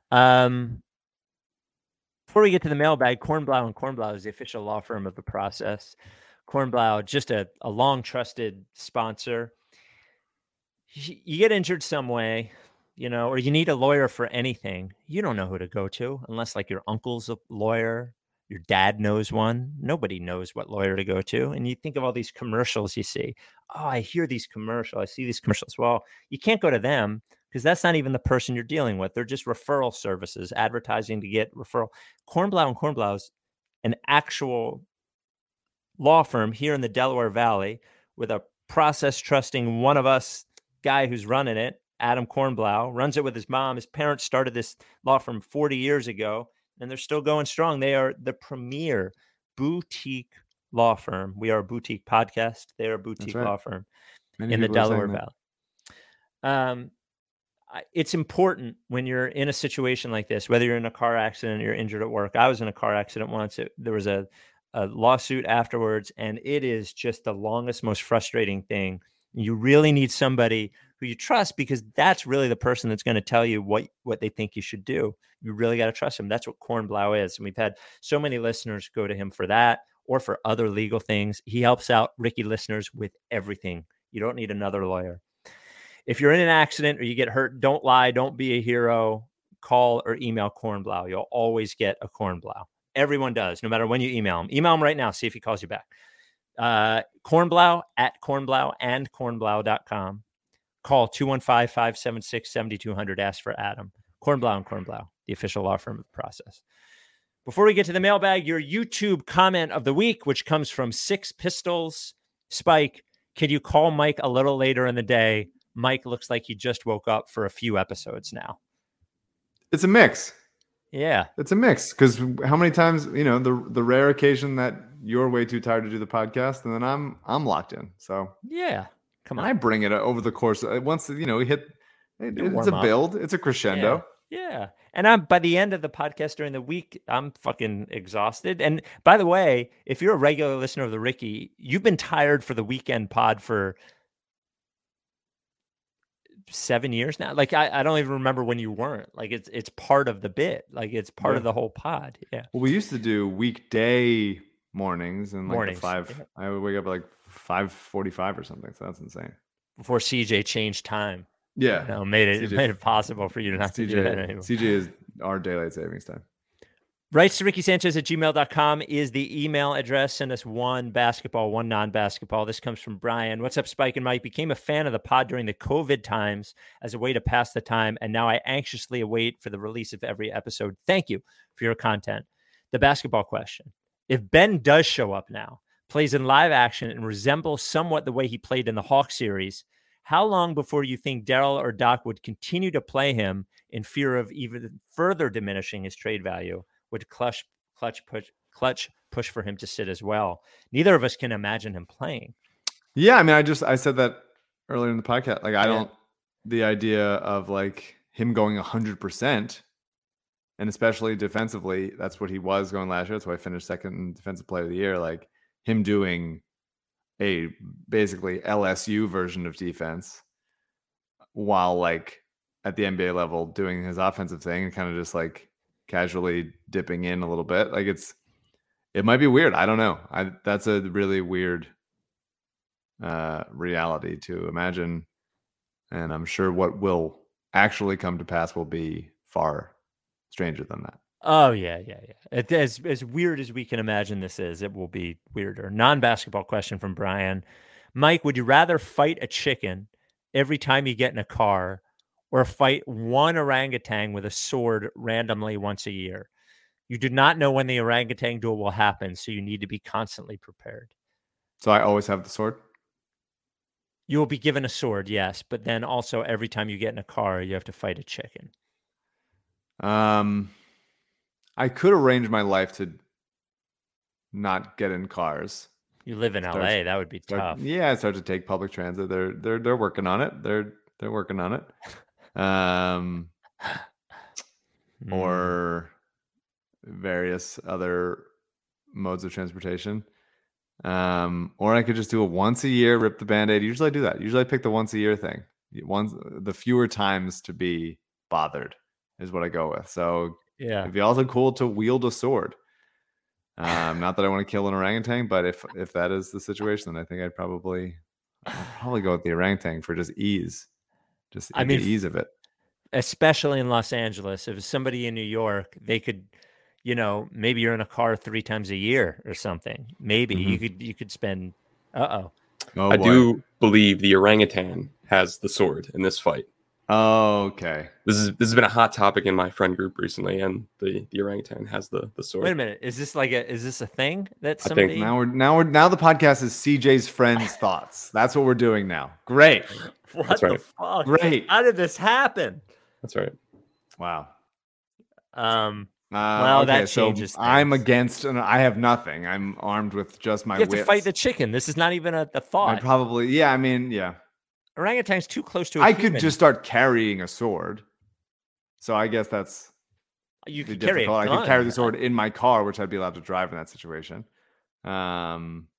Before we get to the mailbag, Kornblau and Kornblau is the official law firm of The Process. Kornblau, just a long trusted sponsor. You get injured some way, or you need a lawyer for anything. You don't know who to go to unless like your uncle's a lawyer, your dad knows one. Nobody knows what lawyer to go to. And you think of all these commercials you see. Oh, I hear these commercials. I see these commercials. Well, you can't go to them because that's not even the person you're dealing with. They're just referral services, advertising to get referral. Kornblau and Kornblau is an actual law firm here in the Delaware Valley with a process trusting one of us guy who's running it, Adam Kornblau, runs it with his mom. His parents started this law firm 40 years ago, and they're still going strong. They are the premier boutique law firm. We are a boutique podcast. They are a boutique law firm in the Delaware Valley. It's important when you're in a situation like this, whether you're in a car accident or you're injured at work. I was in a car accident once. There was a lawsuit afterwards, and it is just the longest, most frustrating thing. You really need somebody who you trust because that's really the person that's going to tell you what they think you should do. You really got to trust him. That's what Kornblau is. And we've had so many listeners go to him for that or for other legal things. He helps out Ricky listeners with everything. You don't need another lawyer. If you're in an accident or you get hurt, don't lie. Don't be a hero. Call or email Kornblau. You'll always get a Kornblau. Everyone does, no matter when you email him. Email him right now. See if he calls you back. Kornblau at Kornblau and Kornblau.com. Call 215-576-7200. Ask for Adam. Kornblau and Kornblau, the official law firm of The Process. Before we get to the mailbag, your YouTube comment of the week, which comes from Six Pistols. Spike, can you call Mike a little later in the day? Mike looks like he just woke up for a few episodes now. It's a mix. Yeah. It's a mix because how many times, the rare occasion that you're way too tired to do the podcast and then I'm locked in. So yeah, come on. I bring it over the course. Once, we hit, it's a build. It's a crescendo. Yeah. And by the end of the podcast during the week, I'm fucking exhausted. And by the way, if you're a regular listener of the Ricky, you've been tired for the weekend pod for 7 years now. Like I don't even remember when you weren't. Like it's part of the bit. Like it's part of the whole pod. Yeah. Well, we used to do weekday mornings and like I would wake up at like 5:45 or something. So that's insane. Before CJ changed time. Yeah. Made it possible for you to not to do that anymore. CJ is our daylight savings time. Rights to Ricky Sanchez at gmail.com is the email address. Send us one basketball, one non-basketball. This comes from Brian. What's up, Spike and Mike? Became a fan of the pod during the COVID times as a way to pass the time, and now I anxiously await for the release of every episode. Thank you for your content. The basketball question. If Ben does show up now, plays in live action, and resembles somewhat the way he played in the Hawks series, how long before you think Daryl or Doc would continue to play him in fear of even further diminishing his trade value? Would clutch push for him to sit as well? Neither of us can imagine him playing. Yeah, I mean, I said that earlier in the podcast. Like, I don't, the idea of like him going 100%, and especially defensively, that's what he was going last year. That's why I finished second in defensive player of the year. Like him doing a basically LSU version of defense while like at the NBA level doing his offensive thing and kind of just like casually dipping in a little bit. Like it might be weird. I don't know. That's a really weird reality to imagine. And I'm sure what will actually come to pass will be far stranger than that. Oh, yeah. As weird as we can imagine this is, it will be weirder. Non-basketball question from Brian. Mike, would you rather fight a chicken every time you get in a car or fight one orangutan with a sword randomly once a year? You do not know when the orangutan duel will happen, so you need to be constantly prepared. So I always have the sword? You will be given a sword, yes, but then also every time you get in a car, you have to fight a chicken. I could arrange my life to not get in cars. You live in LA, that would be tough. Yeah, start to take public transit. They're working on it. They're working on it. Or various other modes of transportation. Or I could just do a once a year, rip the Band-Aid. Usually I do that. Usually I pick the once a year thing. The fewer times to be bothered is what I go with. So yeah, it'd be also cool to wield a sword. Not that I want to kill an orangutan, but if that is the situation, then I think I'd probably go with the orangutan for just ease. The ease of it. Especially in Los Angeles, if somebody in New York, they could, maybe you're in a car 3 times a year or something. Maybe you could spend. Oh, I do believe the orangutan has the sword in this fight. Oh, okay. This has been a hot topic in my friend group recently, and the orangutan has the sword. Wait a minute, is this a thing that somebody? I think now the podcast is CJ's friends' thoughts. That's what we're doing now. Great. What the fuck? Great. How did this happen? That's right. Wow. Well, okay, that changes. So I'm against, and I have nothing. I'm armed with just my. You have to fight the chicken. This is not even a thought. Yeah. I mean, yeah. Orangutan's too close to. I could just start carrying a sword. So I guess that's. You could carry a gun. I could carry the sword in my car, which I'd be allowed to drive in that situation. I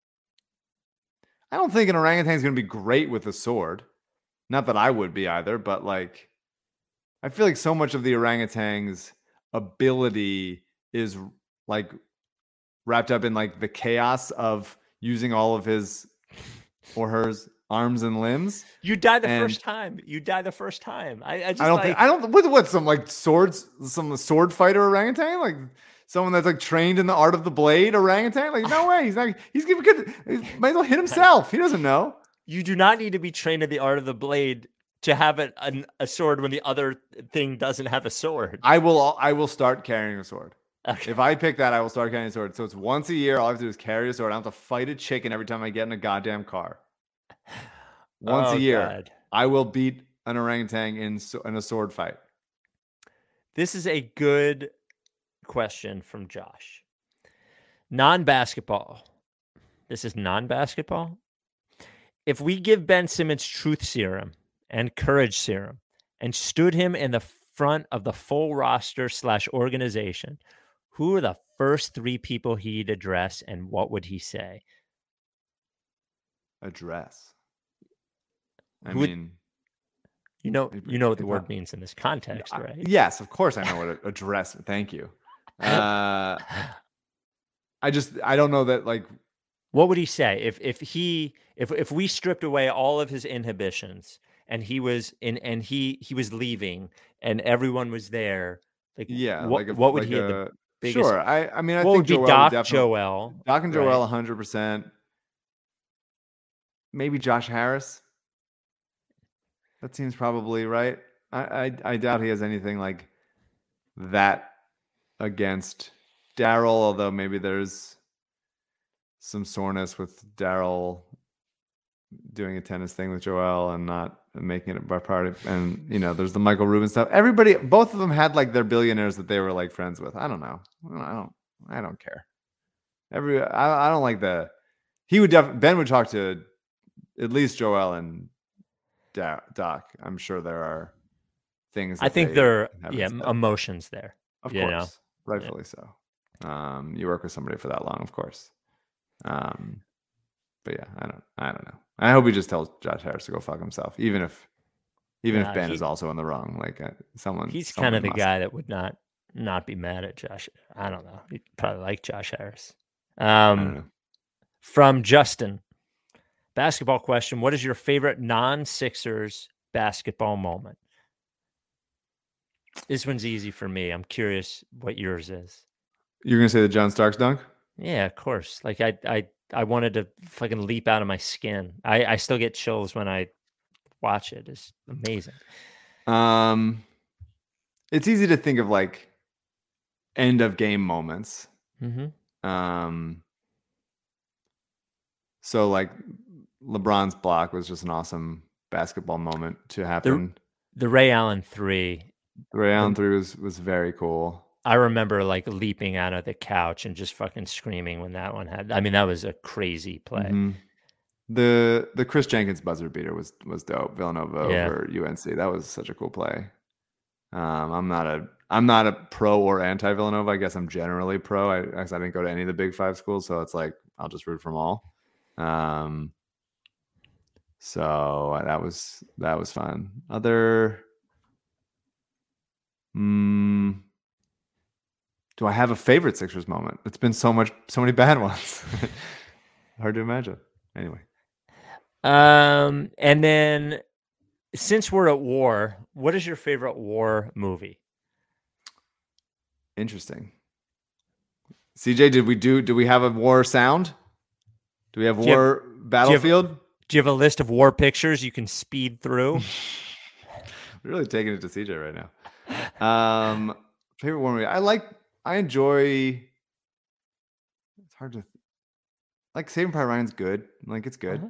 don't think an orangutan is going to be great with a sword. Not that I would be either, but like, I feel like so much of the orangutan's ability is like wrapped up in like the chaos of using all of his or her arms and limbs. You die the first time. I don't what some like swords, some sword fighter orangutan, like someone that's like trained in the art of the blade orangutan. Like, no way. He might as well hit himself. He doesn't know. You do not need to be trained in the art of the blade to have a sword when the other thing doesn't have a sword. I will start carrying a sword. Okay. If I pick that, I will start carrying a sword. So it's once a year. All I have to do is carry a sword. I don't have to fight a chicken every time I get in a goddamn car. Once a year, God. I will beat an orangutan in a sword fight. This is a good question from Josh. Non-basketball. This is non-basketball. If we give Ben Simmons truth serum and courage serum and stood him in the front of the full roster / organization, who are the first 3 people he'd address and what would he say? Address. You know what the word means in this context, right? Yes, of course I know what address. Thank you. I don't know that, like, what would he say if we stripped away all of his inhibitions and he was leaving and everyone was there? Like, yeah, what would he have the biggest? Sure. I think would be Doc and Joel, 100%. Maybe Josh Harris. That seems probably right. I doubt he has anything like that against Daryl, although maybe there's some soreness with Daryl doing a tennis thing with Joel and not making it by party. And, there's the Michael Rubin stuff. Both of them had like their billionaires that they were like friends with. I don't know. I don't care. I don't like Ben would talk to at least Joel and Doc. I'm sure there are things. I think there are emotions there. Of course. Rightfully so. You work with somebody for that long, of course. But yeah, I don't know. I hope he just tells Josh Harris to go fuck himself, even if Ben is also in the wrong. Like he's kind of the guy that would not be mad at Josh. I don't know. He'd probably like Josh Harris. I don't know. From Justin, basketball question: what is your favorite non-Sixers basketball moment? This one's easy for me. I'm curious what yours is. You're gonna say the John Starks dunk? Yeah, of course. Like I wanted to fucking leap out of my skin. I still get chills when I watch it. It's amazing. It's easy to think of like end of game moments. Mm-hmm. So like LeBron's block was just an awesome basketball moment to happen. The Ray Allen 3 Ray Allen 3 was very cool. I remember like leaping out of the couch and just fucking screaming when that one had. I mean, that was a crazy play. Mhm. The Chris Jenkins buzzer beater was dope. Villanova Yeah. over UNC. That was such a cool play. I'm not a pro or anti Villanova. I guess I'm generally pro. I didn't go to any of the Big Five schools, so it's like I'll just root for them all. So that was fun. Other, do I have a favorite Sixers moment? It's been so many bad ones. Hard to imagine. Anyway. And then since we're at war, what is your favorite war movie? Interesting. CJ, do we have a war sound? Do we have war battlefield? Do you have a list of war pictures you can speed through? We're really taking it to CJ right now. Favorite war movie. I enjoy. It's hard to like Saving Private Ryan's good. Like it's good.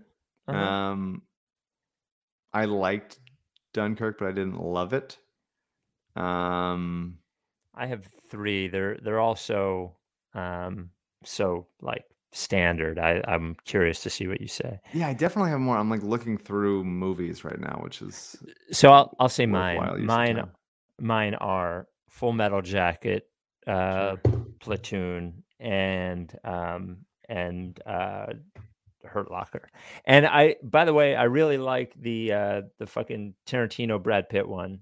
I liked Dunkirk, but I didn't love it. I have 3. They're also so like standard. I'm curious to see what you say. Yeah, I definitely have more. I'm like looking through movies right now, which is so I'll say worthwhile use of mine. time. Mine are Full Metal Jacket, Sure. Platoon, and Hurt Locker. And by the way, I really like the fucking Tarantino Brad Pitt one.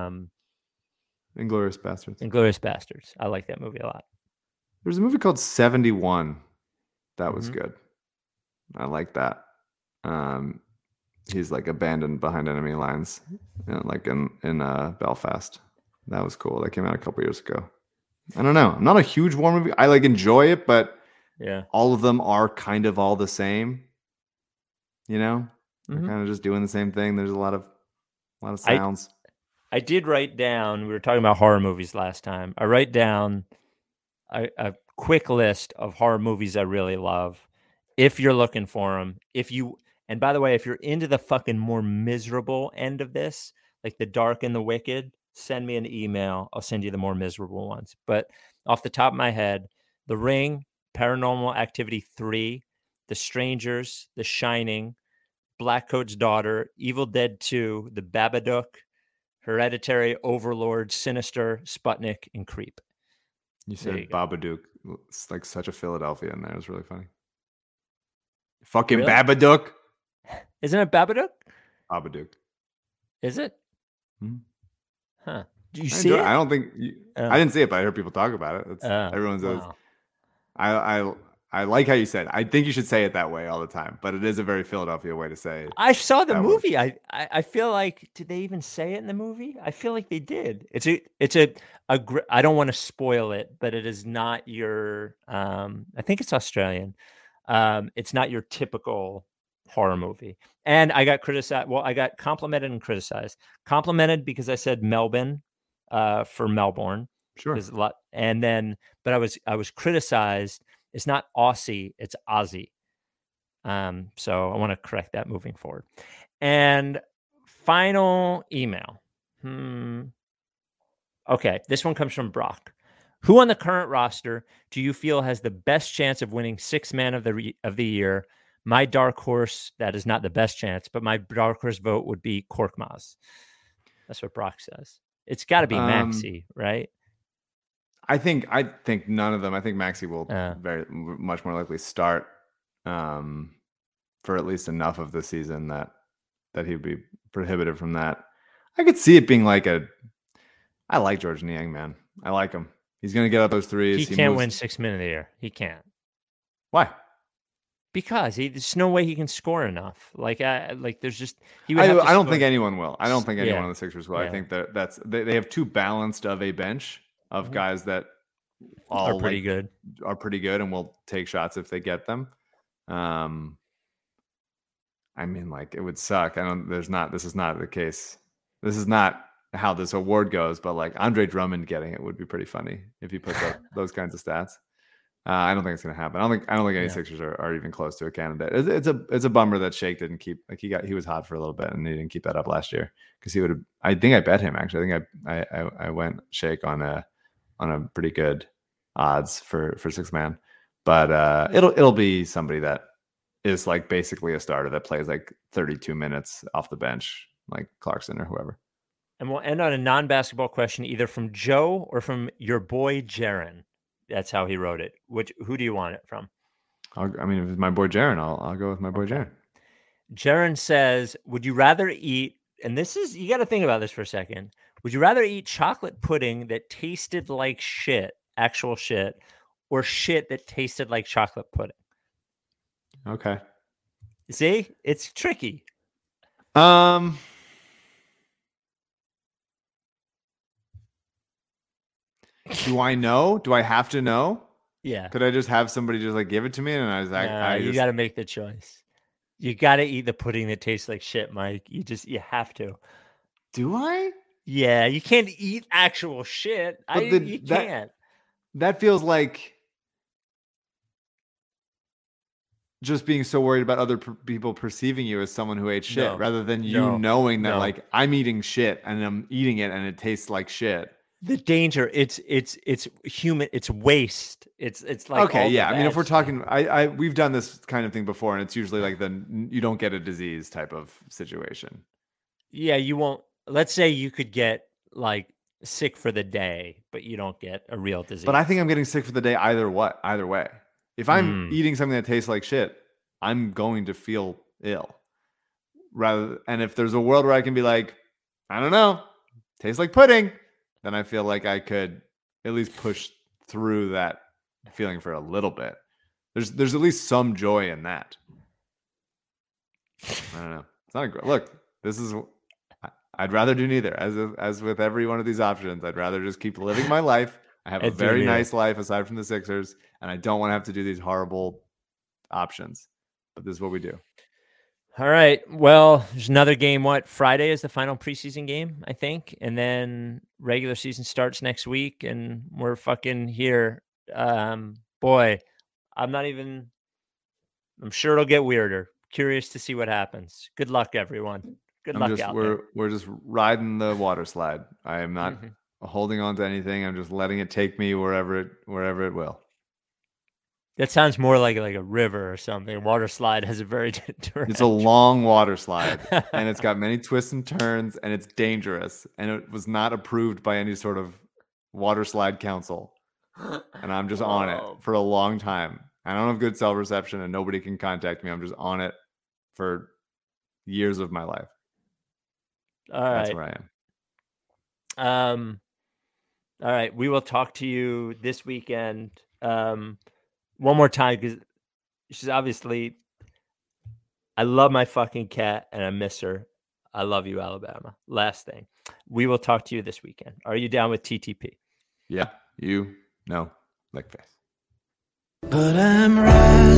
Inglourious Basterds. Inglourious Basterds. I like that movie a lot. There's a movie called 71 that was Mhm. good. I like that. He's like abandoned behind enemy lines, like in Belfast. That was cool. That came out a couple years ago. I don't know. I'm not a huge war movie. I like enjoy it, but Yeah. all of them are kind of all the same. You know, they're Mhm. kind of just doing the same thing. There's a lot of sounds. I did write down, we were talking about horror movies last time. I write down a quick list of horror movies I really love. If you're looking for them, and by the way, if you're into the fucking more miserable end of this, like the dark and the wicked, send me an email. I'll send you the more miserable ones. But off the top of my head, The Ring, Paranormal Activity 3, The Strangers, The Shining, Blackcoat's Daughter, Evil Dead 2, The Babadook, Hereditary, Overlord, Sinister, Sputnik, and Creep. You There said you go. Babadook. It's like such a Philadelphia in there. It was really funny. Fucking Really? Babadook. Isn't it Babadook? Babadook. Is it? Mhm. Huh. Do you I see enjoy it? I don't think I didn't see it, but I heard people talk about it. Everyone's always. Wow. I like how you said it. I think you should say it that way all the time, but it is a very Philadelphia way to say it. I saw the That movie. I feel like, did they even say it in the movie? I feel like they did. I don't want to spoil it, but it is not your I think it's Australian. It's not your typical horror movie. And I got criticized. Well, I got complimented and criticized. Complimented because I said Melbourne for Melbourne. Sure. There's a lot, and then, but I was criticized. It's not Aussie, it's Aussie. So I want to correct that moving forward. And final email. Okay, this one comes from Brock. Who on the current roster do you feel has the best chance of winning Sixth Man of the Year? My dark horse, that is not the best chance, but my dark horse vote would be Korkmaz. That's what Brock says. It's got to be Maxey, right? I think none of them. I think Maxey will very much more likely start for at least enough of the season that he'd be prohibited from that. I could see it being like I like George Niang, man. I like him. He's going to get up those threes. He can't win Sixth Man of the Year. He can't. Why? Because there's no way he can score enough. There's just I don't think anyone will. I don't think anyone on the Sixers will. Yeah. I think that they have too balanced of a bench of guys that all are pretty good. Are pretty good and will take shots if they get them. I mean, like, it would suck. This is not the case. This is not how this award goes, but like Andre Drummond getting it would be pretty funny if he puts up those kinds of stats. I don't think it's gonna happen. I don't think any Sixers are even close to a candidate. It's a bummer that Shake didn't keep, like, he was hot for a little bit and he didn't keep that up last year, because he would have. I think I bet him, actually. I think I went Shake on a pretty good odds for six man, but it'll be somebody that is like basically a starter that plays like 32 minutes off the bench, like Clarkson or whoever. And we'll end on a non-basketball question, either from Joe or from your boy Jaron. That's how he wrote it. Who do you want it from? If it's my boy Jaron, I'll go with my boy Jaron. Jaron says, would you rather eat, and this is, you got to think about this for a second. Would you rather eat chocolate pudding that tasted like shit, actual shit, or shit that tasted like chocolate pudding? Okay. See, it's tricky. Do I know? Do I have to know? Yeah. Could I just have somebody just like give it to me? And I was like, you got to make the choice. You got to eat the pudding that tastes like shit, Mike. You have to. Do I? Yeah, you can't eat actual shit. You can't. That feels like just being so worried about other people perceiving you as someone who ate shit, rather than you knowing that like I'm eating shit and I'm eating it and it tastes like shit. The danger, it's human, it's waste. It's like, okay, yeah. I mean, if we're talking, we've done this kind of thing before, and it's usually like you don't get a disease type of situation. Yeah, you won't. Let's say you could get like sick for the day, but you don't get a real disease. But I think I'm getting sick for the day either way. If I'm eating something that tastes like shit, I'm going to feel ill. And if there's a world where I can be like, I don't know, tastes like pudding, then I feel like I could at least push through that feeling for a little bit. There's at least some joy in that. I don't know. It's not a great look. I'd rather do neither. As with every one of these options, I'd rather just keep living my life. I have a very nice life aside from the Sixers, and I don't want to have to do these horrible options. But this is what we do. All right. Well, there's another game. Friday is the final preseason game, I think. And then regular season starts next week, and we're fucking here. Boy, I'm sure it'll get weirder. Curious to see what happens. Good luck, everyone. Good luck out there. We're just riding the water slide. I am not holding on to anything. I'm just letting it take me wherever it will. That sounds more like a river or something. Water slide has a very direction. It's a long water slide, and it's got many twists and turns, and it's dangerous, and it was not approved by any sort of water slide council. And I'm just on it for a long time. I don't have good self-reception, and nobody can contact me. I'm just on it for years of my life. All right. That's where I am. All right. We will talk to you this weekend. One more time, because she's obviously, I love my fucking cat and I miss her. I love you, Alabama. Last thing. We will talk to you this weekend. Are you down with TTP? Yeah. You know, like this. But I'm right.